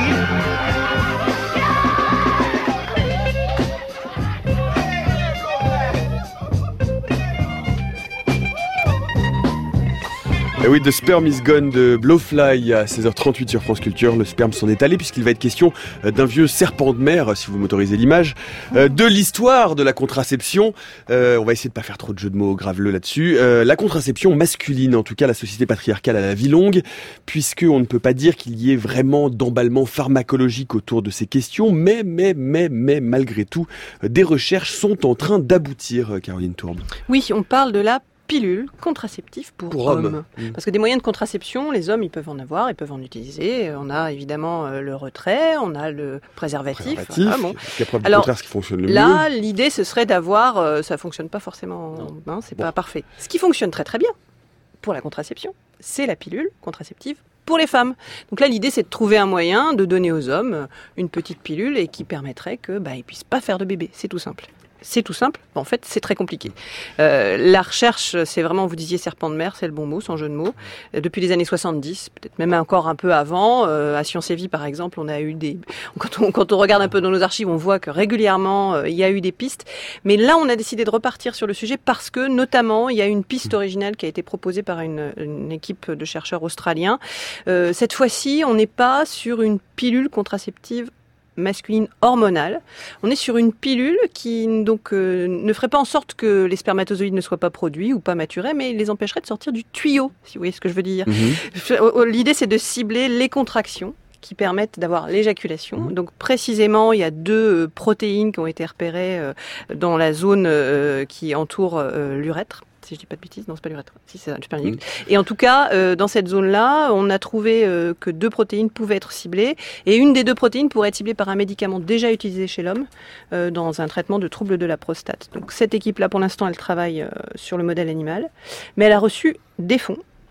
Et oui, The Sperm is Gone de Blowfly à seize heures trente-huit sur France Culture. Le sperme s'en est allé puisqu'il va être question d'un vieux serpent de mer, si vous m'autorisez l'image, euh, de l'histoire de la contraception. Euh, on va essayer de pas faire trop de jeux de mots graveleux là-dessus. Euh, la contraception masculine, en tout cas la société patriarcale à la vie longue, puisque on ne peut pas dire qu'il y ait vraiment d'emballement pharmacologique autour de ces questions, mais, mais, mais, mais, malgré tout, des recherches sont en train d'aboutir, Caroline Tourbe. Oui, on parle de la pilule contraceptive pour, pour hommes. hommes. Mmh. Parce que des moyens de contraception, les hommes, ils peuvent en avoir, ils peuvent en utiliser. On a évidemment euh, le retrait, on a le préservatif. préservatif Ah, bon. Alors, ce qui fonctionne le là, mieux. l'idée, ce serait d'avoir... Euh, ça fonctionne pas forcément... Hein, c'est bon. Pas parfait. Ce qui fonctionne très très bien pour la contraception, c'est la pilule contraceptive pour les femmes. Donc là, l'idée, c'est de trouver un moyen de donner aux hommes une petite pilule et qui permettrait que bah, ils puissent pas faire de bébé. C'est tout simple. C'est tout simple. En fait, c'est très compliqué. Euh, la recherche, c'est vraiment, vous disiez serpent de mer, c'est le bon mot, sans jeu de mots. Euh, depuis les années soixante-dix, peut-être même encore un peu avant, euh, à Sciences et Vie, par exemple, on a eu des... Quand on, quand on regarde un peu dans nos archives, on voit que régulièrement, euh, il y a eu des pistes. Mais là, on a décidé de repartir sur le sujet parce que, notamment, il y a une piste originale qui a été proposée par une, une équipe de chercheurs australiens. Euh, cette fois-ci, on n'est pas sur une pilule contraceptive masculine hormonale. On est sur une pilule qui donc euh, ne ferait pas en sorte que les spermatozoïdes ne soient pas produits ou pas maturés, mais les empêcherait de sortir du tuyau, si vous voyez ce que je veux dire. Mmh. L'idée, c'est de cibler les contractions qui permettent d'avoir l'éjaculation. Mmh. Donc précisément, il y a deux protéines qui ont été repérées euh, dans la zone euh, qui entoure euh, l'urètre. Si je dis pas de bêtises, non, c'est pas l'urètre. Si, c'est super mmh. Et en tout cas, euh, dans cette zone-là, on a trouvé euh, que deux protéines pouvaient être ciblées. Et une des deux protéines pourrait être ciblée par un médicament déjà utilisé chez l'homme euh, dans un traitement de troubles de la prostate. Donc cette équipe-là, pour l'instant, elle travaille euh, sur le modèle animal. Mais elle a reçu des fonds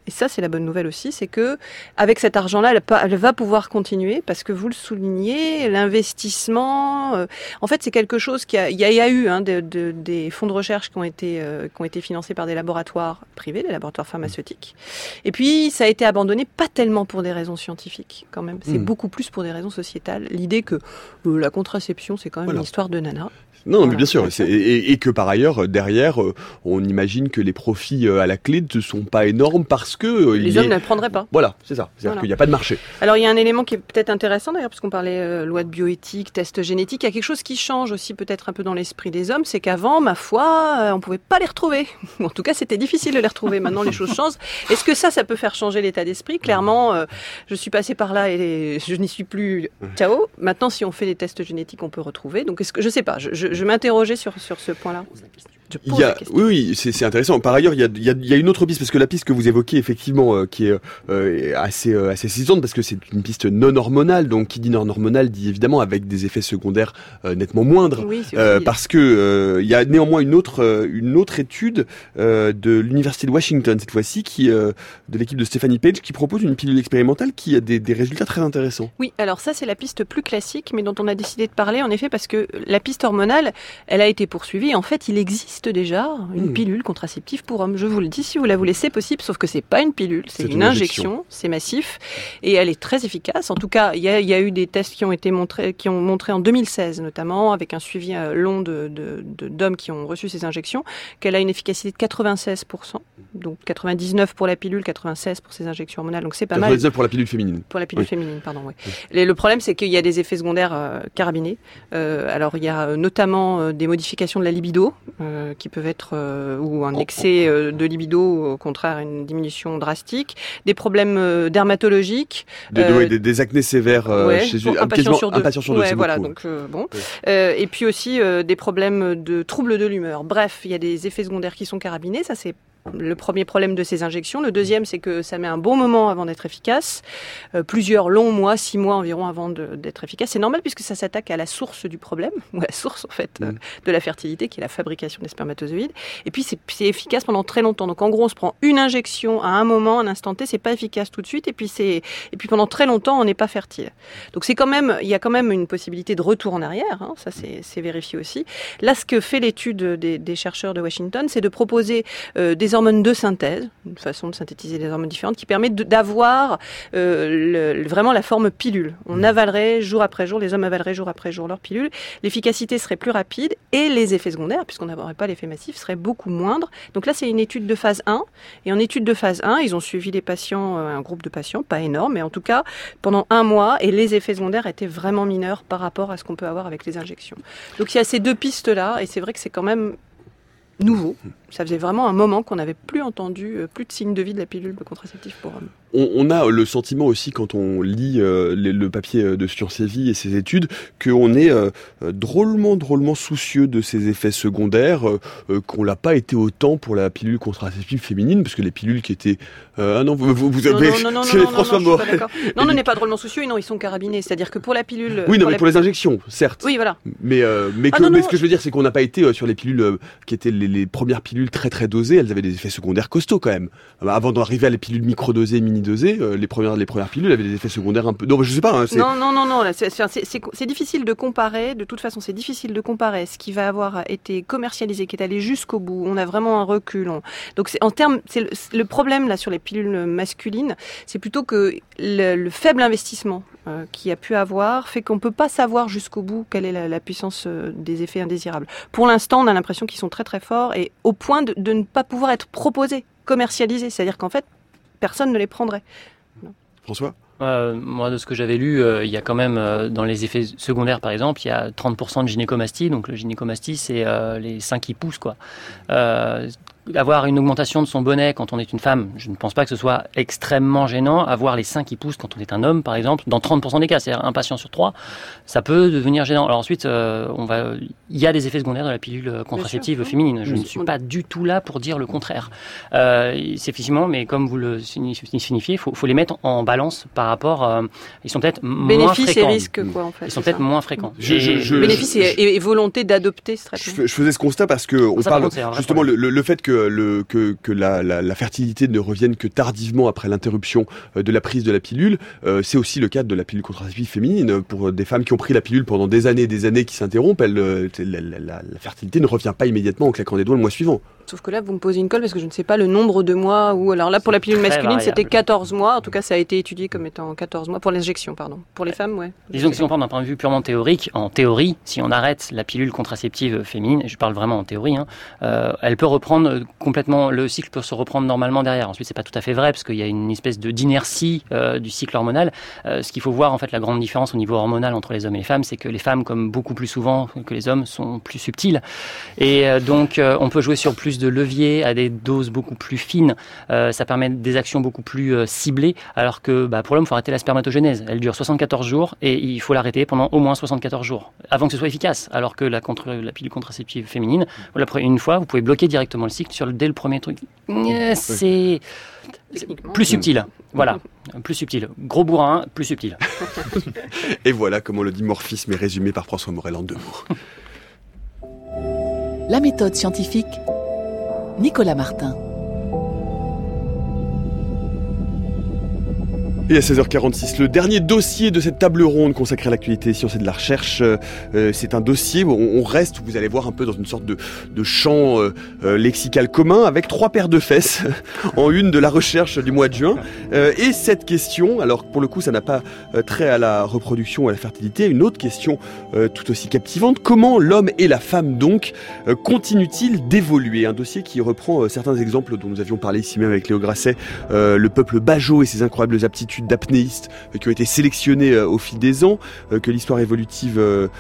Et ça, c'est la bonne nouvelle aussi, c'est que avec cet argent-là, elle, elle va pouvoir continuer parce que vous le soulignez, l'investissement. Euh, en fait, c'est quelque chose qui a, il y a, il y a eu hein, de, de, des fonds de recherche qui ont été euh, qui ont été financés par des laboratoires privés, des laboratoires pharmaceutiques. Et puis, ça a été abandonné pas tellement pour des raisons scientifiques, quand même. C'est mmh. beaucoup plus pour des raisons sociétales. L'idée que euh, la contraception, c'est quand même voilà. une histoire de nana. Non, voilà. mais bien sûr, c'est, et, et que par ailleurs, derrière, on imagine que les profits à la clé ne sont pas énormes parce que... Les hommes est... ne le prendraient pas. Voilà, c'est ça, c'est-à-dire voilà. qu'il n'y a pas de marché. Alors il y a un élément qui est peut-être intéressant d'ailleurs, puisqu'on parlait euh, loi de bioéthique, test génétique, il y a quelque chose qui change aussi peut-être un peu dans l'esprit des hommes, c'est qu'avant, ma foi, euh, on ne pouvait pas les retrouver. En tout cas, c'était difficile de les retrouver, maintenant les choses changent. Est-ce que ça, ça peut faire changer l'état d'esprit ? Clairement, euh, je suis passée par là et les... je n'y suis plus, ciao. Maintenant, si on fait des tests génétiques, on peut retrouver. Donc est-ce que, je ne sais pas, je, je, je m'interrogeais sur sur ce point-là. Il y a, oui, oui, c'est, c'est intéressant. Par ailleurs, il y a, il y a, il y a une autre piste parce que la piste que vous évoquez effectivement, euh, qui est euh, assez, euh, assez saisissante parce que c'est une piste non hormonale. Donc, qui dit non hormonale dit évidemment avec des effets secondaires euh, nettement moindres. Oui, euh, parce que euh, il y a néanmoins une autre, euh, une autre étude euh, de l'université de Washington cette fois-ci, qui euh, de l'équipe de Stephanie Page, qui propose une pilule expérimentale qui a des, des résultats très intéressants. Oui, alors ça c'est la piste plus classique, mais dont on a décidé de parler en effet parce que la piste hormonale, elle a été poursuivie. En fait, il existe déjà une mmh. pilule contraceptive pour hommes. Je vous le dis, si vous la voulez, c'est possible, sauf que c'est pas une pilule, c'est, c'est une, une injection, injection, c'est massif, et elle est très efficace. En tout cas, il y a, y a eu des tests qui ont été montrés, qui ont montré en deux mille seize notamment, avec un suivi long de, de, de, d'hommes qui ont reçu ces injections, qu'elle a une efficacité de quatre-vingt-seize pour cent. Donc quatre-vingt-dix-neuf pour la pilule, quatre-vingt-seize pour ces injections hormonales. Donc c'est pas quatre-vingt-dix-neuf mal. pour la pilule féminine. Pour la pilule oui. féminine, pardon. Oui. oui. Le problème, c'est qu'il y a des effets secondaires euh, carabinés. Euh, alors il y a notamment euh, des modifications de la libido euh, qui peuvent être euh, ou un excès euh, de libido, au contraire une diminution drastique, des problèmes euh, dermatologiques, de, de, ouais, des, des acnés sévères euh, ouais, chez un patient sur deux. Un patient sur deux, ouais, c'est voilà, beaucoup. Donc euh, bon. Ouais. Euh, et puis aussi euh, des problèmes de troubles de l'humeur. Bref, il y a des effets secondaires qui sont carabinés. Ça c'est le premier problème de ces injections. Le deuxième, c'est que ça met un bon moment avant d'être efficace, euh, plusieurs longs mois, six mois environ avant de, d'être efficace. C'est normal puisque ça s'attaque à la source du problème, ou à la source en fait euh, de la fertilité, qui est la fabrication des spermatozoïdes. Et puis c'est, c'est efficace pendant très longtemps. Donc en gros, on se prend une injection à un moment, un instant T, c'est pas efficace tout de suite. Et puis c'est, et puis pendant très longtemps, on n'est pas fertile. Donc c'est quand même, il y a quand même une possibilité de retour en arrière. Hein, ça c'est, c'est vérifié aussi. Là, ce que fait l'étude des, des chercheurs de Washington, c'est de proposer euh, des hormones de synthèse, une façon de synthétiser des hormones différentes qui permet de, d'avoir euh, le, vraiment la forme pilule. On avalerait jour après jour, les hommes avaleraient jour après jour leur pilule. L'efficacité serait plus rapide et les effets secondaires, puisqu'on n'aurait pas l'effet massif, seraient beaucoup moindres. Donc là, c'est une étude de phase un. Et en étude de phase un, ils ont suivi les patients, un groupe de patients, pas énorme, mais en tout cas pendant un mois, et les effets secondaires étaient vraiment mineurs par rapport à ce qu'on peut avoir avec les injections. Donc il y a ces deux pistes-là, et c'est vrai que c'est quand même nouveau. Ça faisait vraiment un moment qu'on n'avait plus entendu, plus de signes de vie de la pilule contraceptive pour hommes. On, on a le sentiment aussi, quand on lit euh, le, le papier de Sciences et Vie et ses études, qu'on est euh, drôlement, drôlement soucieux de ces effets secondaires, euh, qu'on l'a pas été autant pour la pilule contraceptive féminine, parce que les pilules qui étaient... Euh, ah non, vous, vous, vous avez... Non, non, non, c'est non, François non, non, je suis pas d'accord. Non, on n'est pas drôlement soucieux, non, ils sont carabinés. C'est-à-dire que pour la pilule... Oui, non, pour mais la... pour les injections, certes. Oui, voilà. Mais, euh, mais, que, ah, non, mais non, ce que je veux dire, c'est qu'on n'a pas été euh, sur les pilules euh, qui étaient les, les premières pilules très très dosées, elles avaient des effets secondaires costauds quand même. Avant d'arriver à les pilules microdosées, mini-dosées, euh, les premières les premières pilules avaient des effets secondaires un peu... Non, je sais pas. Hein, c'est... Non, non, non, non. C'est, c'est, c'est, c'est difficile de comparer. De toute façon, c'est difficile de comparer ce qui va avoir été commercialisé, qui est allé jusqu'au bout. On a vraiment un recul. On... Donc, c'est, en termes, c'est le, le problème là sur les pilules masculines, c'est plutôt que le, le faible investissement euh, qu'il y a pu avoir fait qu'on peut pas savoir jusqu'au bout quelle est la, la puissance euh, des effets indésirables. Pour l'instant, on a l'impression qu'ils sont très très forts et au point de, de ne pas pouvoir être proposés, commercialisés. C'est-à-dire qu'en fait, personne ne les prendrait. Non. François ? Euh, moi, de ce que j'avais lu, euh, il y a quand même, euh, dans les effets secondaires, par exemple, il y a trente pour cent de gynécomastie. Donc, le gynécomastie, c'est euh, les seins qui poussent, quoi. Euh, avoir une augmentation de son bonnet quand on est une femme, je ne pense pas que ce soit extrêmement gênant. Avoir les seins qui poussent quand on est un homme, par exemple, dans trente pour cent des cas, c'est-à-dire un patient sur trois, ça peut devenir gênant. Alors ensuite, euh, on va, il y a des effets secondaires de la pilule contraceptive féminine. Je ne suis pas du tout là pour dire le contraire. Euh, c'est effectivement, mais comme vous le signifiez, il faut, faut les mettre en balance par rapport. Euh, ils sont peut-être moins fréquents. Bénéfices et risques, quoi, en fait. Ils sont peut-être ça. moins fréquents. Je, je, je, Bénéfices et, et volonté d'adopter ce traitement. Je, je faisais ce constat parce que on ça, parle contre, justement le, le fait que que, le, que, que la, la, la fertilité ne revienne que tardivement après l'interruption de la prise de la pilule. Euh, c'est aussi le cas de la pilule contraceptive féminine. Pour des femmes qui ont pris la pilule pendant des années et des années qui s'interrompent, elle, la, la, la, la fertilité ne revient pas immédiatement en claquant des doigts le mois suivant. Sauf que là, vous me posez une colle parce que je ne sais pas le nombre de mois où... Alors là, pour la pilule masculine, variable. C'était quatorze mois. En tout cas, ça a été étudié comme étant quatorze mois. Pour l'injection, pardon. Pour les femmes, ouais. Disons que si on prend d'un point de vue purement théorique, en théorie, si on arrête la pilule contraceptive féminine, je parle vraiment en théorie, hein, euh, elle peut reprendre complètement... Le cycle peut se reprendre normalement derrière. Ensuite, c'est pas tout à fait vrai parce qu'il y a une espèce de d'inertie euh, du cycle hormonal. Euh, ce qu'il faut voir, en fait, la grande différence au niveau hormonal entre les hommes et les femmes, c'est que les femmes, comme beaucoup plus souvent que les hommes, sont plus subtiles. Et euh, donc, euh, on peut jouer sur plus de leviers à des doses beaucoup plus fines. Euh, ça permet des actions beaucoup plus euh, ciblées, alors que bah, pour l'homme, il faut arrêter la spermatogénèse. Elle dure soixante-quatorze jours et il faut l'arrêter pendant au moins soixante-quatorze jours avant que ce soit efficace. Alors que la, contre, la pilule contraceptive féminine, vous la prenez une fois, vous pouvez bloquer directement le cycle sur le, dès le premier truc. C'est, c'est plus subtil. Voilà, plus subtil. Gros bourrin, plus subtil. Et voilà comment le dimorphisme est résumé par François Morel en deux mots. La méthode scientifique, Nicolas Martin. Et à seize heures quarante-six, le dernier dossier de cette table ronde consacrée à l'actualité des sciences et de la recherche, euh, c'est un dossier où on reste, vous allez voir, un peu dans une sorte de, de champ euh, euh, lexical commun avec trois paires de fesses en une de la recherche du mois de juin. Euh, et cette question, alors pour le coup ça n'a pas euh, trait à la reproduction ou à la fertilité, une autre question euh, tout aussi captivante, comment l'homme et la femme donc euh, continuent-ils d'évoluer? Un dossier qui reprend euh, certains exemples dont nous avions parlé ici même avec Léo Grasset, euh, le peuple Bajau et ses incroyables aptitudes d'apnéistes qui ont été sélectionnés au fil des ans, que l'histoire évolutive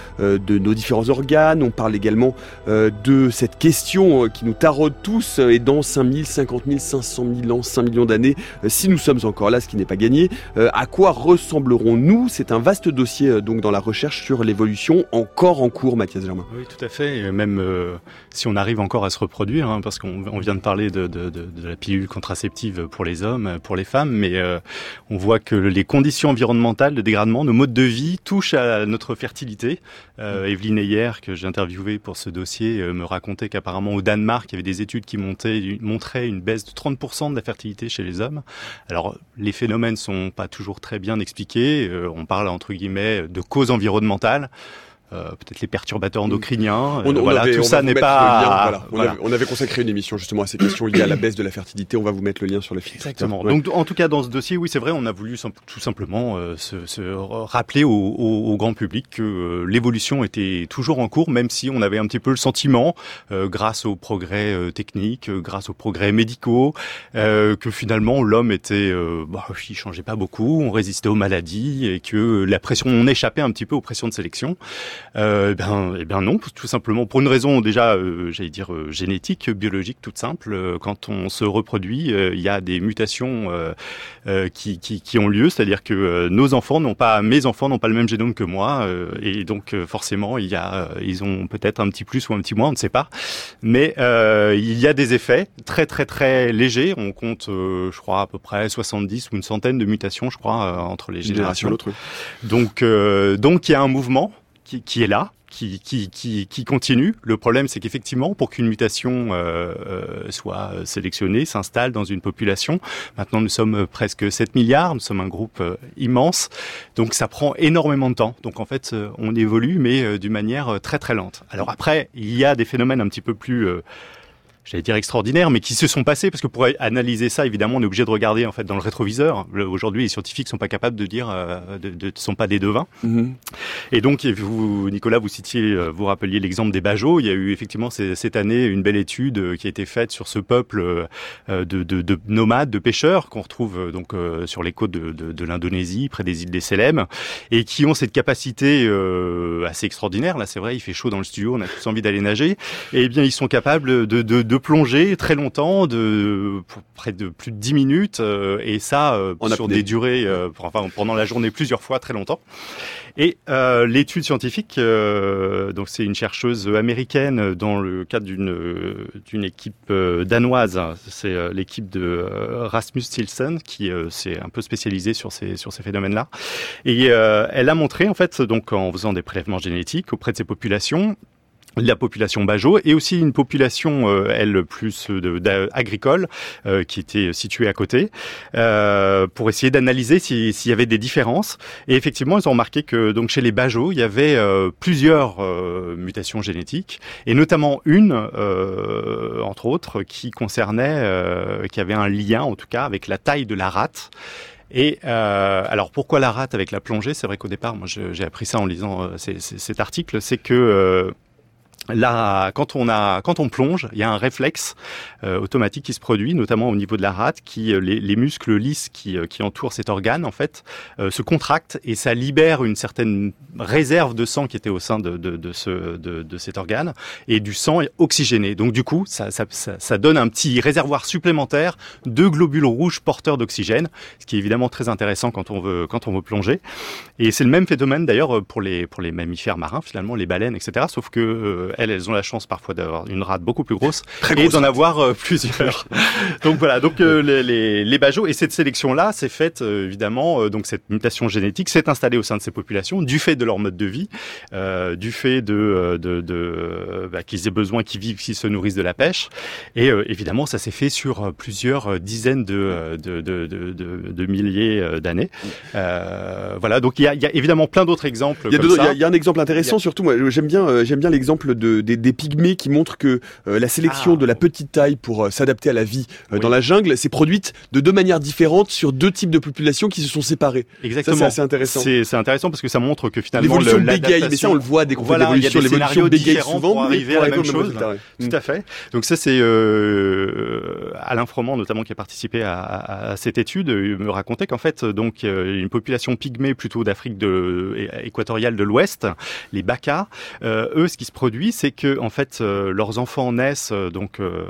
de nos différents organes. On parle également de cette question qui nous taraude tous, et dans cinq mille, cinquante mille, cinq cent mille ans, cinq millions d'années, si nous sommes encore là, ce qui n'est pas gagné, à quoi ressemblerons-nous? C'est un vaste dossier donc dans la recherche sur l'évolution encore en cours, Mathias Germain. Oui, tout à fait, et même euh, si on arrive encore à se reproduire, hein, parce qu'on on vient de parler de, de, de, de la pilule contraceptive pour les hommes, pour les femmes, mais euh, on voit que les conditions environnementales de dégradement, nos modes de vie touchent à notre fertilité. Euh, Evelyne Heyer, que j'ai interviewée pour ce dossier, euh, me racontait qu'apparemment au Danemark, il y avait des études qui montaient, montraient une baisse de trente pour cent de la fertilité chez les hommes. Alors, les phénomènes sont pas toujours très bien expliqués. Euh, on parle entre guillemets de causes environnementales. Euh, peut-être les perturbateurs endocriniens. On, euh, on voilà, avait, tout on ça n'est pas. Lien, voilà. On, voilà. avait, on avait consacré une émission justement à ces questions liées à la baisse de la fertilité. On va vous mettre le lien sur le fil. Exactement. Ouais. Donc, en tout cas, dans ce dossier, oui, c'est vrai, on a voulu tout simplement euh, se, se rappeler au, au, au grand public que euh, l'évolution était toujours en cours, même si on avait un petit peu le sentiment, euh, grâce aux progrès euh, techniques, euh, grâce aux progrès médicaux, euh, que finalement l'homme était, euh, bah, il changeait pas beaucoup, on résistait aux maladies et que la pression, on échappait un petit peu aux pressions de sélection. Euh, ben Eh bien non, tout simplement pour une raison déjà, euh, j'allais dire euh, génétique, biologique, toute simple. Euh, quand on se reproduit, euh, il y a des mutations euh, euh, qui, qui, qui ont lieu, c'est-à-dire que euh, nos enfants n'ont pas, mes enfants n'ont pas le même génome que moi, euh, et donc euh, forcément il y a, euh, ils ont peut-être un petit plus ou un petit moins, on ne sait pas, mais euh, il y a des effets très très très légers. On compte, euh, je crois à peu près soixante-dix ou une centaine de mutations, je crois, euh, entre les générations. L'autre. Donc euh, donc il y a un mouvement qui, qui est là. Qui, qui, qui, qui continue. Le problème, c'est qu'effectivement, pour qu'une mutation euh, euh, soit sélectionnée, s'installe dans une population, maintenant nous sommes presque sept milliards, nous sommes un groupe euh, immense, donc ça prend énormément de temps. Donc en fait, euh, on évolue, mais euh, d'une manière très très lente. Alors après, il y a des phénomènes un petit peu plus... Euh, j'allais dire extraordinaires, mais qui se sont passés, parce que pour analyser ça, évidemment, on est obligé de regarder en fait dans le rétroviseur. Le, aujourd'hui, les scientifiques sont pas capables de dire, euh, de, de, sont pas des devins. Mm-hmm. Et donc, vous, Nicolas, vous citiez, vous rappeliez l'exemple des Bajau. Il y a eu effectivement cette année une belle étude qui a été faite sur ce peuple de, de, de nomades, de pêcheurs qu'on retrouve donc sur les côtes de, de, de l'Indonésie, près des îles des Célèbes, et qui ont cette capacité euh, assez extraordinaire. Là, c'est vrai, il fait chaud dans le studio, on a tous envie d'aller nager. Et bien, ils sont capables de, de de plonger très longtemps, de pour près de plus de dix minutes, euh, et ça euh, sur des durées, euh, pour, enfin pendant la journée plusieurs fois, très longtemps. Et euh, l'étude scientifique, euh, donc c'est une chercheuse américaine dans le cadre d'une d'une équipe euh, danoise. C'est euh, l'équipe de euh, Rasmus Silsen qui euh, s'est un peu spécialisée sur ces sur ces phénomènes-là. Et euh, elle a montré en fait, donc en faisant des prélèvements génétiques auprès de ces populations, la population Bajau et aussi une population, euh, elle, plus de, de, agricole, euh, qui était située à côté, euh, pour essayer d'analyser si, s'il y avait des différences. Et effectivement, ils ont remarqué que donc chez les Bajau, il y avait euh, plusieurs euh, mutations génétiques, et notamment une, euh, entre autres, qui concernait, euh, qui avait un lien, en tout cas, avec la taille de la rate. Et euh, alors pourquoi la rate avec la plongée ? C'est vrai qu'au départ, moi, je, j'ai appris ça en lisant euh, c- c- cet article, c'est que euh, Là, quand on a, quand on plonge, il y a un réflexe euh, automatique qui se produit, notamment au niveau de la rate, qui les, les muscles lisses qui, qui entourent cet organe, en fait, euh, se contractent et ça libère une certaine réserve de sang qui était au sein de, de, de, ce, de, de cet organe et du sang oxygéné. Donc du coup, ça, ça, ça, ça donne un petit réservoir supplémentaire de globules rouges porteurs d'oxygène, ce qui est évidemment très intéressant quand on veut, quand on veut plonger. Et c'est le même phénomène d'ailleurs pour les, pour les mammifères marins, finalement, les baleines, et cetera. Sauf que euh, elles, elles ont la chance parfois d'avoir une rate beaucoup plus grosse Très et grosse d'en avoir euh, plusieurs. Donc voilà, donc euh, les, les, les Bajau, et cette sélection-là s'est faite euh, évidemment, euh, donc cette mutation génétique s'est installée au sein de ces populations du fait de leur mode de vie, euh, du fait de, de, de euh, bah, qu'ils aient besoin, qu'ils vivent, qu'ils se nourrissent de la pêche, et euh, évidemment ça s'est fait sur plusieurs dizaines de, de, de, de, de, de milliers d'années. Euh, voilà, donc il y a, il y a évidemment plein d'autres exemples. Il y a, comme deux, ça. Il y a, il y a un exemple intéressant, a... surtout moi j'aime bien, euh, j'aime bien l'exemple de, des, des pygmées qui montre que euh, la sélection ah. de la petite taille pour euh, s'adapter à la vie euh, oui. dans la jungle s'est produite de deux manières différentes sur deux types de populations qui se sont séparées. Exactement. Ça, c'est assez intéressant. C'est, c'est intéressant parce que ça montre que finalement l'évolution le, bégaye, mais ça on le voit dès qu'on voilà, fait l'évolution, l'évolution bégaye souvent pour arriver à la même chose. Résultat, ouais. Tout à fait. Donc ça c'est euh, Alain Froment notamment qui a participé à, à, à cette étude me racontait qu'en fait donc une population pygmée plutôt d'Afrique de, équatoriale de l'Ouest, les Baka, euh, eux ce qui se produit c'est que en fait euh, leurs enfants naissent donc euh,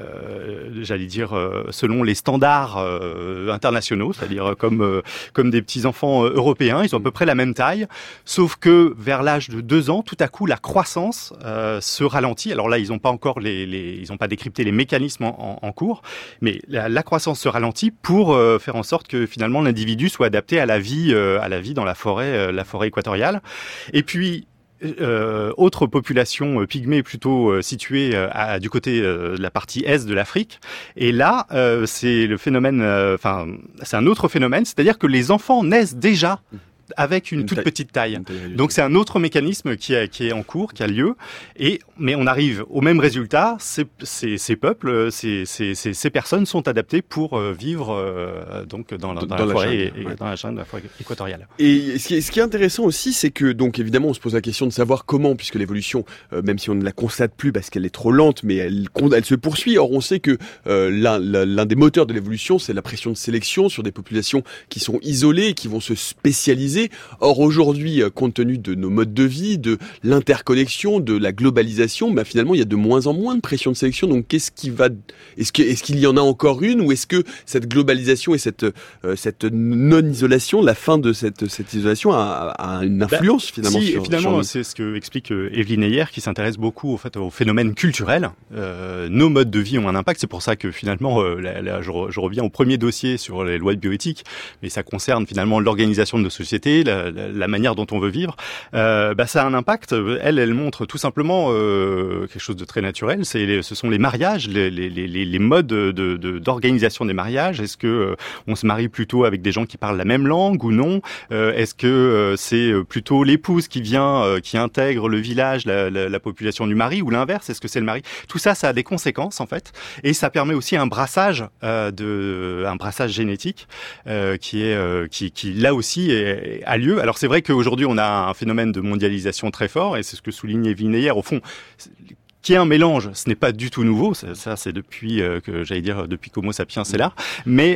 j'allais dire euh, selon les standards euh, internationaux, c'est-à-dire comme euh, comme des petits enfants euh, européens, ils ont à peu près la même taille, sauf que vers l'âge de deux ans, tout à coup la croissance euh, se ralentit. Alors là, ils n'ont pas encore les, les ils n'ont pas décrypté les mécanismes en, en, en cours, mais la, la croissance se ralentit pour euh, faire en sorte que finalement l'individu soit adapté à la vie euh, à la vie dans la forêt euh, la forêt équatoriale. Et puis Euh, autre population euh, pygmée plutôt euh, située euh, à, du côté euh, de la partie est de l'Afrique. Et là, euh, c'est le phénomène, enfin, euh, c'est un autre phénomène, c'est-à-dire que les enfants naissent déjà avec une, une toute taille, petite taille. taille Donc c'est un autre mécanisme qui est, qui est en cours, qui a lieu. Et mais on arrive au même résultat. Ces, ces, ces peuples, ces, ces, ces, ces personnes sont adaptées pour vivre euh, donc dans, dans, dans, dans la, la forêt jungle, et, ouais. dans la jungle, dans la forêt équatoriale. Et ce qui est, ce qui est intéressant aussi, c'est que donc évidemment on se pose la question de savoir comment, puisque l'évolution, euh, même si on ne la constate plus parce qu'elle est trop lente, mais elle, elle se poursuit. Or on sait que euh, l'un, l'un des moteurs de l'évolution, c'est la pression de sélection sur des populations qui sont isolées et qui vont se spécialiser. Or aujourd'hui, compte tenu de nos modes de vie, de l'interconnexion, de la globalisation, bah finalement il y a de moins en moins de pression de sélection. Donc qu'est-ce qui va, est-ce que est-ce qu'il y en a encore une, ou est-ce que cette globalisation et cette euh, cette non-isolation, la fin de cette cette isolation a, a une influence bah, finalement si, sur, finalement sur c'est ce que explique Evelyne Heyer, qui s'intéresse beaucoup au fait au phénomène culturel. Euh, nos modes de vie ont un impact. C'est pour ça que finalement, euh, là, là, je, je reviens au premier dossier sur les lois de bioéthique, mais ça concerne finalement l'organisation de nos sociétés. La, La, la manière dont on veut vivre, euh, bah ça a un impact. Elle, elle montre tout simplement euh, quelque chose de très naturel. C'est, les, ce sont les mariages, les, les, les, les modes de, de, d'organisation des mariages. Est-ce que euh, on se marie plutôt avec des gens qui parlent la même langue ou non? euh, Est-ce que euh, c'est plutôt l'épouse qui vient, euh, qui intègre le village, la, la, la population du mari, ou l'inverse? Est-ce que c'est le mari? Tout ça, ça a des conséquences en fait, et ça permet aussi un brassage, euh, de, un brassage génétique euh, qui est, euh, qui, qui là aussi est, a lieu. Alors c'est vrai qu'aujourd'hui on a un phénomène de mondialisation très fort, et c'est ce que souligne Evelyne Heyer. Au fond, qui est un mélange, ce n'est pas du tout nouveau. Ça, ça c'est depuis euh, que j'allais dire depuis qu'Homo sapiens c'est là. Mais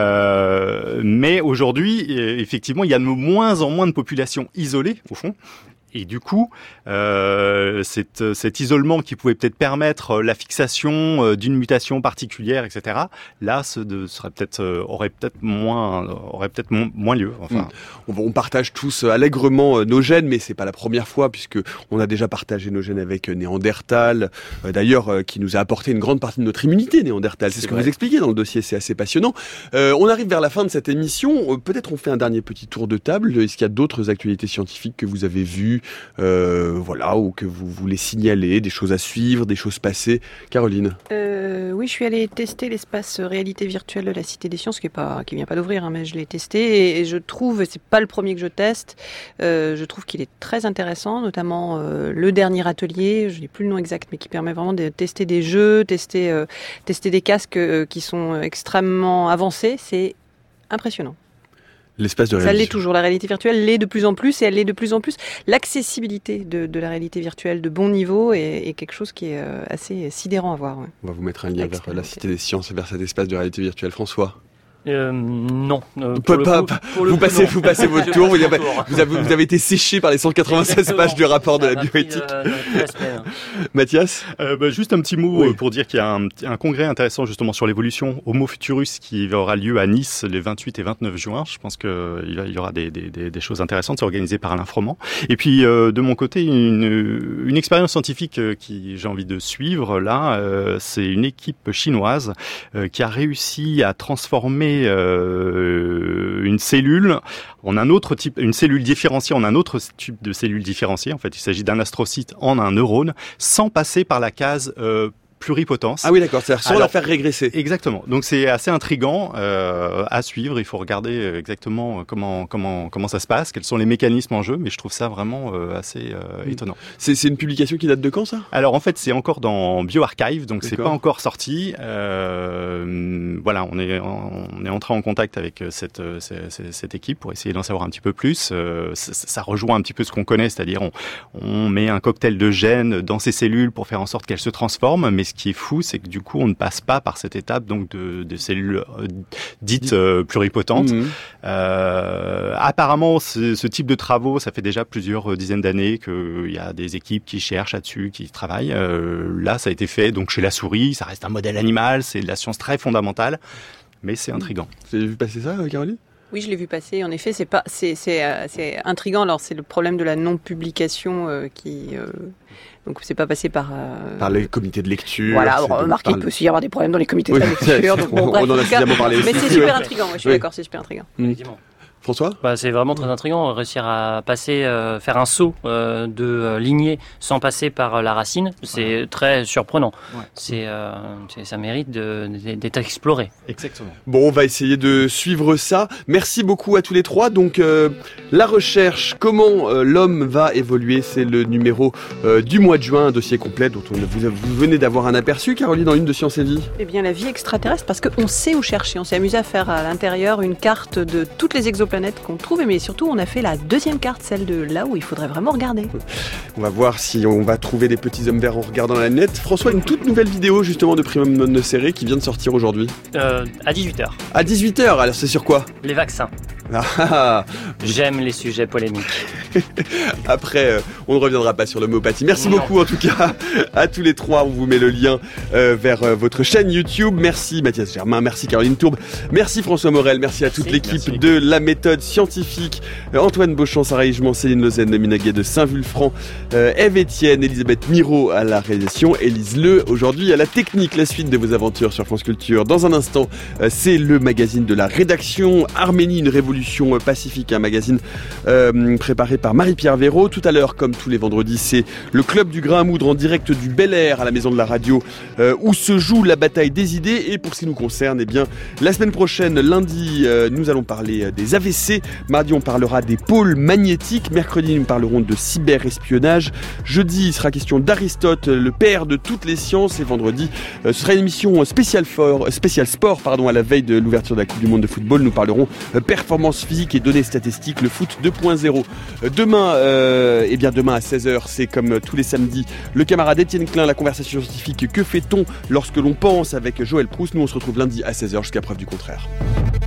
euh, mais aujourd'hui, effectivement, il y a de moins en moins de populations isolées au fond. Et du coup, euh, cet, cet isolement qui pouvait peut-être permettre la fixation d'une mutation particulière, et cetera. Là, ce de, serait peut-être euh, aurait peut-être moins aurait peut-être mo- moins lieu. Enfin, mmh. on, on partage tous allègrement nos gènes, mais c'est pas la première fois, puisque on a déjà partagé nos gènes avec Néandertal, euh, d'ailleurs, euh, qui nous a apporté une grande partie de notre immunité. Néandertal, c'est, c'est ce vrai. que vous expliquez dans le dossier. C'est assez passionnant. Euh, on arrive vers la fin de cette émission. Euh, peut-être on fait un dernier petit tour de table. Est-ce qu'il y a d'autres actualités scientifiques que vous avez vues? euh, voilà, ou que vous voulez signaler, des choses à suivre, des choses passées. Caroline. Euh, oui, je suis allée tester l'espace réalité virtuelle de la Cité des Sciences, qui est pas, qui vient pas d'ouvrir, hein, mais je l'ai testé et, et je trouve, c'est pas le premier que je teste, euh, je trouve qu'il est très intéressant, notamment euh, le dernier atelier, je n'ai plus le nom exact, mais qui permet vraiment de tester des jeux, tester, euh, tester des casques euh, qui sont extrêmement avancés. C'est impressionnant. L'espace de Ça réalité. l'est toujours, la réalité virtuelle l'est de plus en plus et elle l'est de plus en plus. L'accessibilité de, de la réalité virtuelle de bon niveau est, est quelque chose qui est euh, assez sidérant à voir. Ouais. On va vous mettre un lien vers la Cité des Sciences, vers cet espace de réalité virtuelle. François. Euh, non. Euh, Pas, pas, coup, pas. pour le Vous coup, passez, non. vous passez votre Je tour. Vous passe avez, mon tour. vous avez, vous avez été séché par les cent quatre-vingt-seize Exactement. pages du rapport de Ça la m'a pris, bioéthique. euh, toute la semaine. Mathias. Euh, bah, juste un petit mot Oui. euh, pour dire qu'il y a un, un congrès intéressant justement sur l'évolution Homo Futurus qui aura lieu à Nice les vingt-huit et vingt-neuf juin. Je pense qu'il y aura des, des, des, des choses intéressantes. C'est organisé par Alain Froment. Et puis euh, de mon côté, une, une expérience scientifique euh, qui j'ai envie de suivre là, euh, c'est une équipe chinoise euh, qui a réussi à transformer euh, une cellule en un autre type, une cellule différenciée en un autre type de cellule différenciée. En fait, il s'agit d'un astrocyte en un neurone, sans passer par la case euh, pluripotence. Ah oui, d'accord. C'est-à-dire sans Alors, la faire régresser. Exactement. Donc c'est assez intriguant euh, à suivre. Il faut regarder exactement comment comment comment ça se passe, quels sont les mécanismes en jeu. Mais je trouve ça vraiment euh, assez euh, étonnant. C'est, c'est une publication qui date de quand, ça ? Alors en fait, c'est encore dans BioArchive, donc c'est D'accord. pas encore sorti. Euh, voilà, on est on est entré en contact avec cette cette, cette équipe pour essayer d'en savoir un petit peu plus. Euh, ça, ça rejoint un petit peu ce qu'on connaît, c'est-à-dire on on met un cocktail de gènes dans ces cellules pour faire en sorte qu'elles se transforment. Mais ce qui est fou, c'est que du coup, on ne passe pas par cette étape donc de, de cellules euh, dites euh, pluripotentes. Mmh. Euh, apparemment, ce, ce type de travaux, ça fait déjà plusieurs dizaines d'années qu'il y a des équipes qui cherchent là-dessus, qui travaillent. Euh, là, ça a été fait donc chez la souris. Ça reste un modèle animal, c'est de la science très fondamentale, mais c'est intriguant. Vous avez vu passer ça, Caroline ? Oui, je l'ai vu passer. En effet, c'est pas, c'est, c'est, euh, c'est intriguant. Alors, c'est le problème de la non-publication euh, qui, euh, donc, c'est pas passé par. Euh... Par les comités de lecture. Voilà, c'est- remarquez, par- il peut aussi y avoir des problèmes dans les comités Oui, de lecture. Donc, bon, on bref, en a en tout cas, suffisamment parlé mais aussi. c'est super Ouais. intriguant. Ouais, je suis Oui. d'accord, c'est super intriguant. Effectivement. François ? Bah, c'est vraiment très intriguant, réussir à passer, euh, faire un saut euh, de euh, lignée sans passer par euh, la racine, c'est ouais. très surprenant. Ouais. C'est, euh, c'est, ça mérite de, de, d'être exploré. Exactement. Bon, on va essayer de suivre ça. Merci beaucoup à tous les trois. Donc, euh, la recherche, comment euh, l'homme va évoluer, c'est le numéro euh, du mois de juin, un dossier complet dont on, vous, vous venez d'avoir un aperçu, Caroline, dans une de Science et Vie. Eh bien, la vie extraterrestre, parce qu'on sait où chercher. On s'est amusé à faire à l'intérieur une carte de toutes les exoplanètes qu'on trouve, mais surtout, on a fait la deuxième carte, celle de là où il faudrait vraiment regarder. On va voir si on va trouver des petits hommes verts en regardant la net. François, une toute nouvelle vidéo justement de Primum Non Nocere qui vient de sortir aujourd'hui. Euh, à dix-huit heures. À dix-huit heures, alors c'est sur quoi ? Les vaccins. Ah, ah, J'aime les sujets polémiques. Après, euh, on ne reviendra pas sur l'homéopathie. Merci Non. beaucoup en tout cas à tous les trois. On vous met le lien euh, vers euh, votre chaîne YouTube. Merci Mathias Germain, merci Caroline Tourbe, merci François Morel, merci à toute Merci. l'équipe Merci. de La Méthode Scientifique. Euh, Antoine Beauchamp, Sarah Higement, Céline Lausanne, Minaguet de Saint-Vulfranc, euh, Ève Etienne, Elisabeth Miro à la réalisation, Élise Le aujourd'hui à la technique. La suite de vos aventures sur France Culture. Dans un instant, euh, c'est le magazine de la rédaction. Arménie, une révolution euh, pacifique, un magazine euh, préparé par Marie-Pierre Véraud. Tout à l'heure, comme tous les vendredis, c'est le Club du Grain à Moudre en direct du Bel Air à la Maison de la Radio, euh, où se joue la bataille des idées. Et pour ce qui nous concerne, eh bien, la semaine prochaine, lundi, euh, nous allons parler euh, des A V C. Mardi, on parlera des pôles magnétiques. Mercredi, nous parlerons de cyberespionnage. Jeudi, il sera question d'Aristote, le père de toutes les sciences. Et vendredi, euh, ce sera une émission spéciale, fort, spéciale sport pardon, à la veille de l'ouverture de la Coupe du Monde de football. Nous parlerons euh, performance physique et données statistiques, le foot deux point zéro. Euh, demain, euh, eh bien demain à seize heures, c'est comme euh, tous les samedis, le camarade Étienne Klein, la conversation scientifique. Que fait-on lorsque l'on pense avec Joël Proust? Nous, on se retrouve lundi à seize heures jusqu'à preuve du contraire.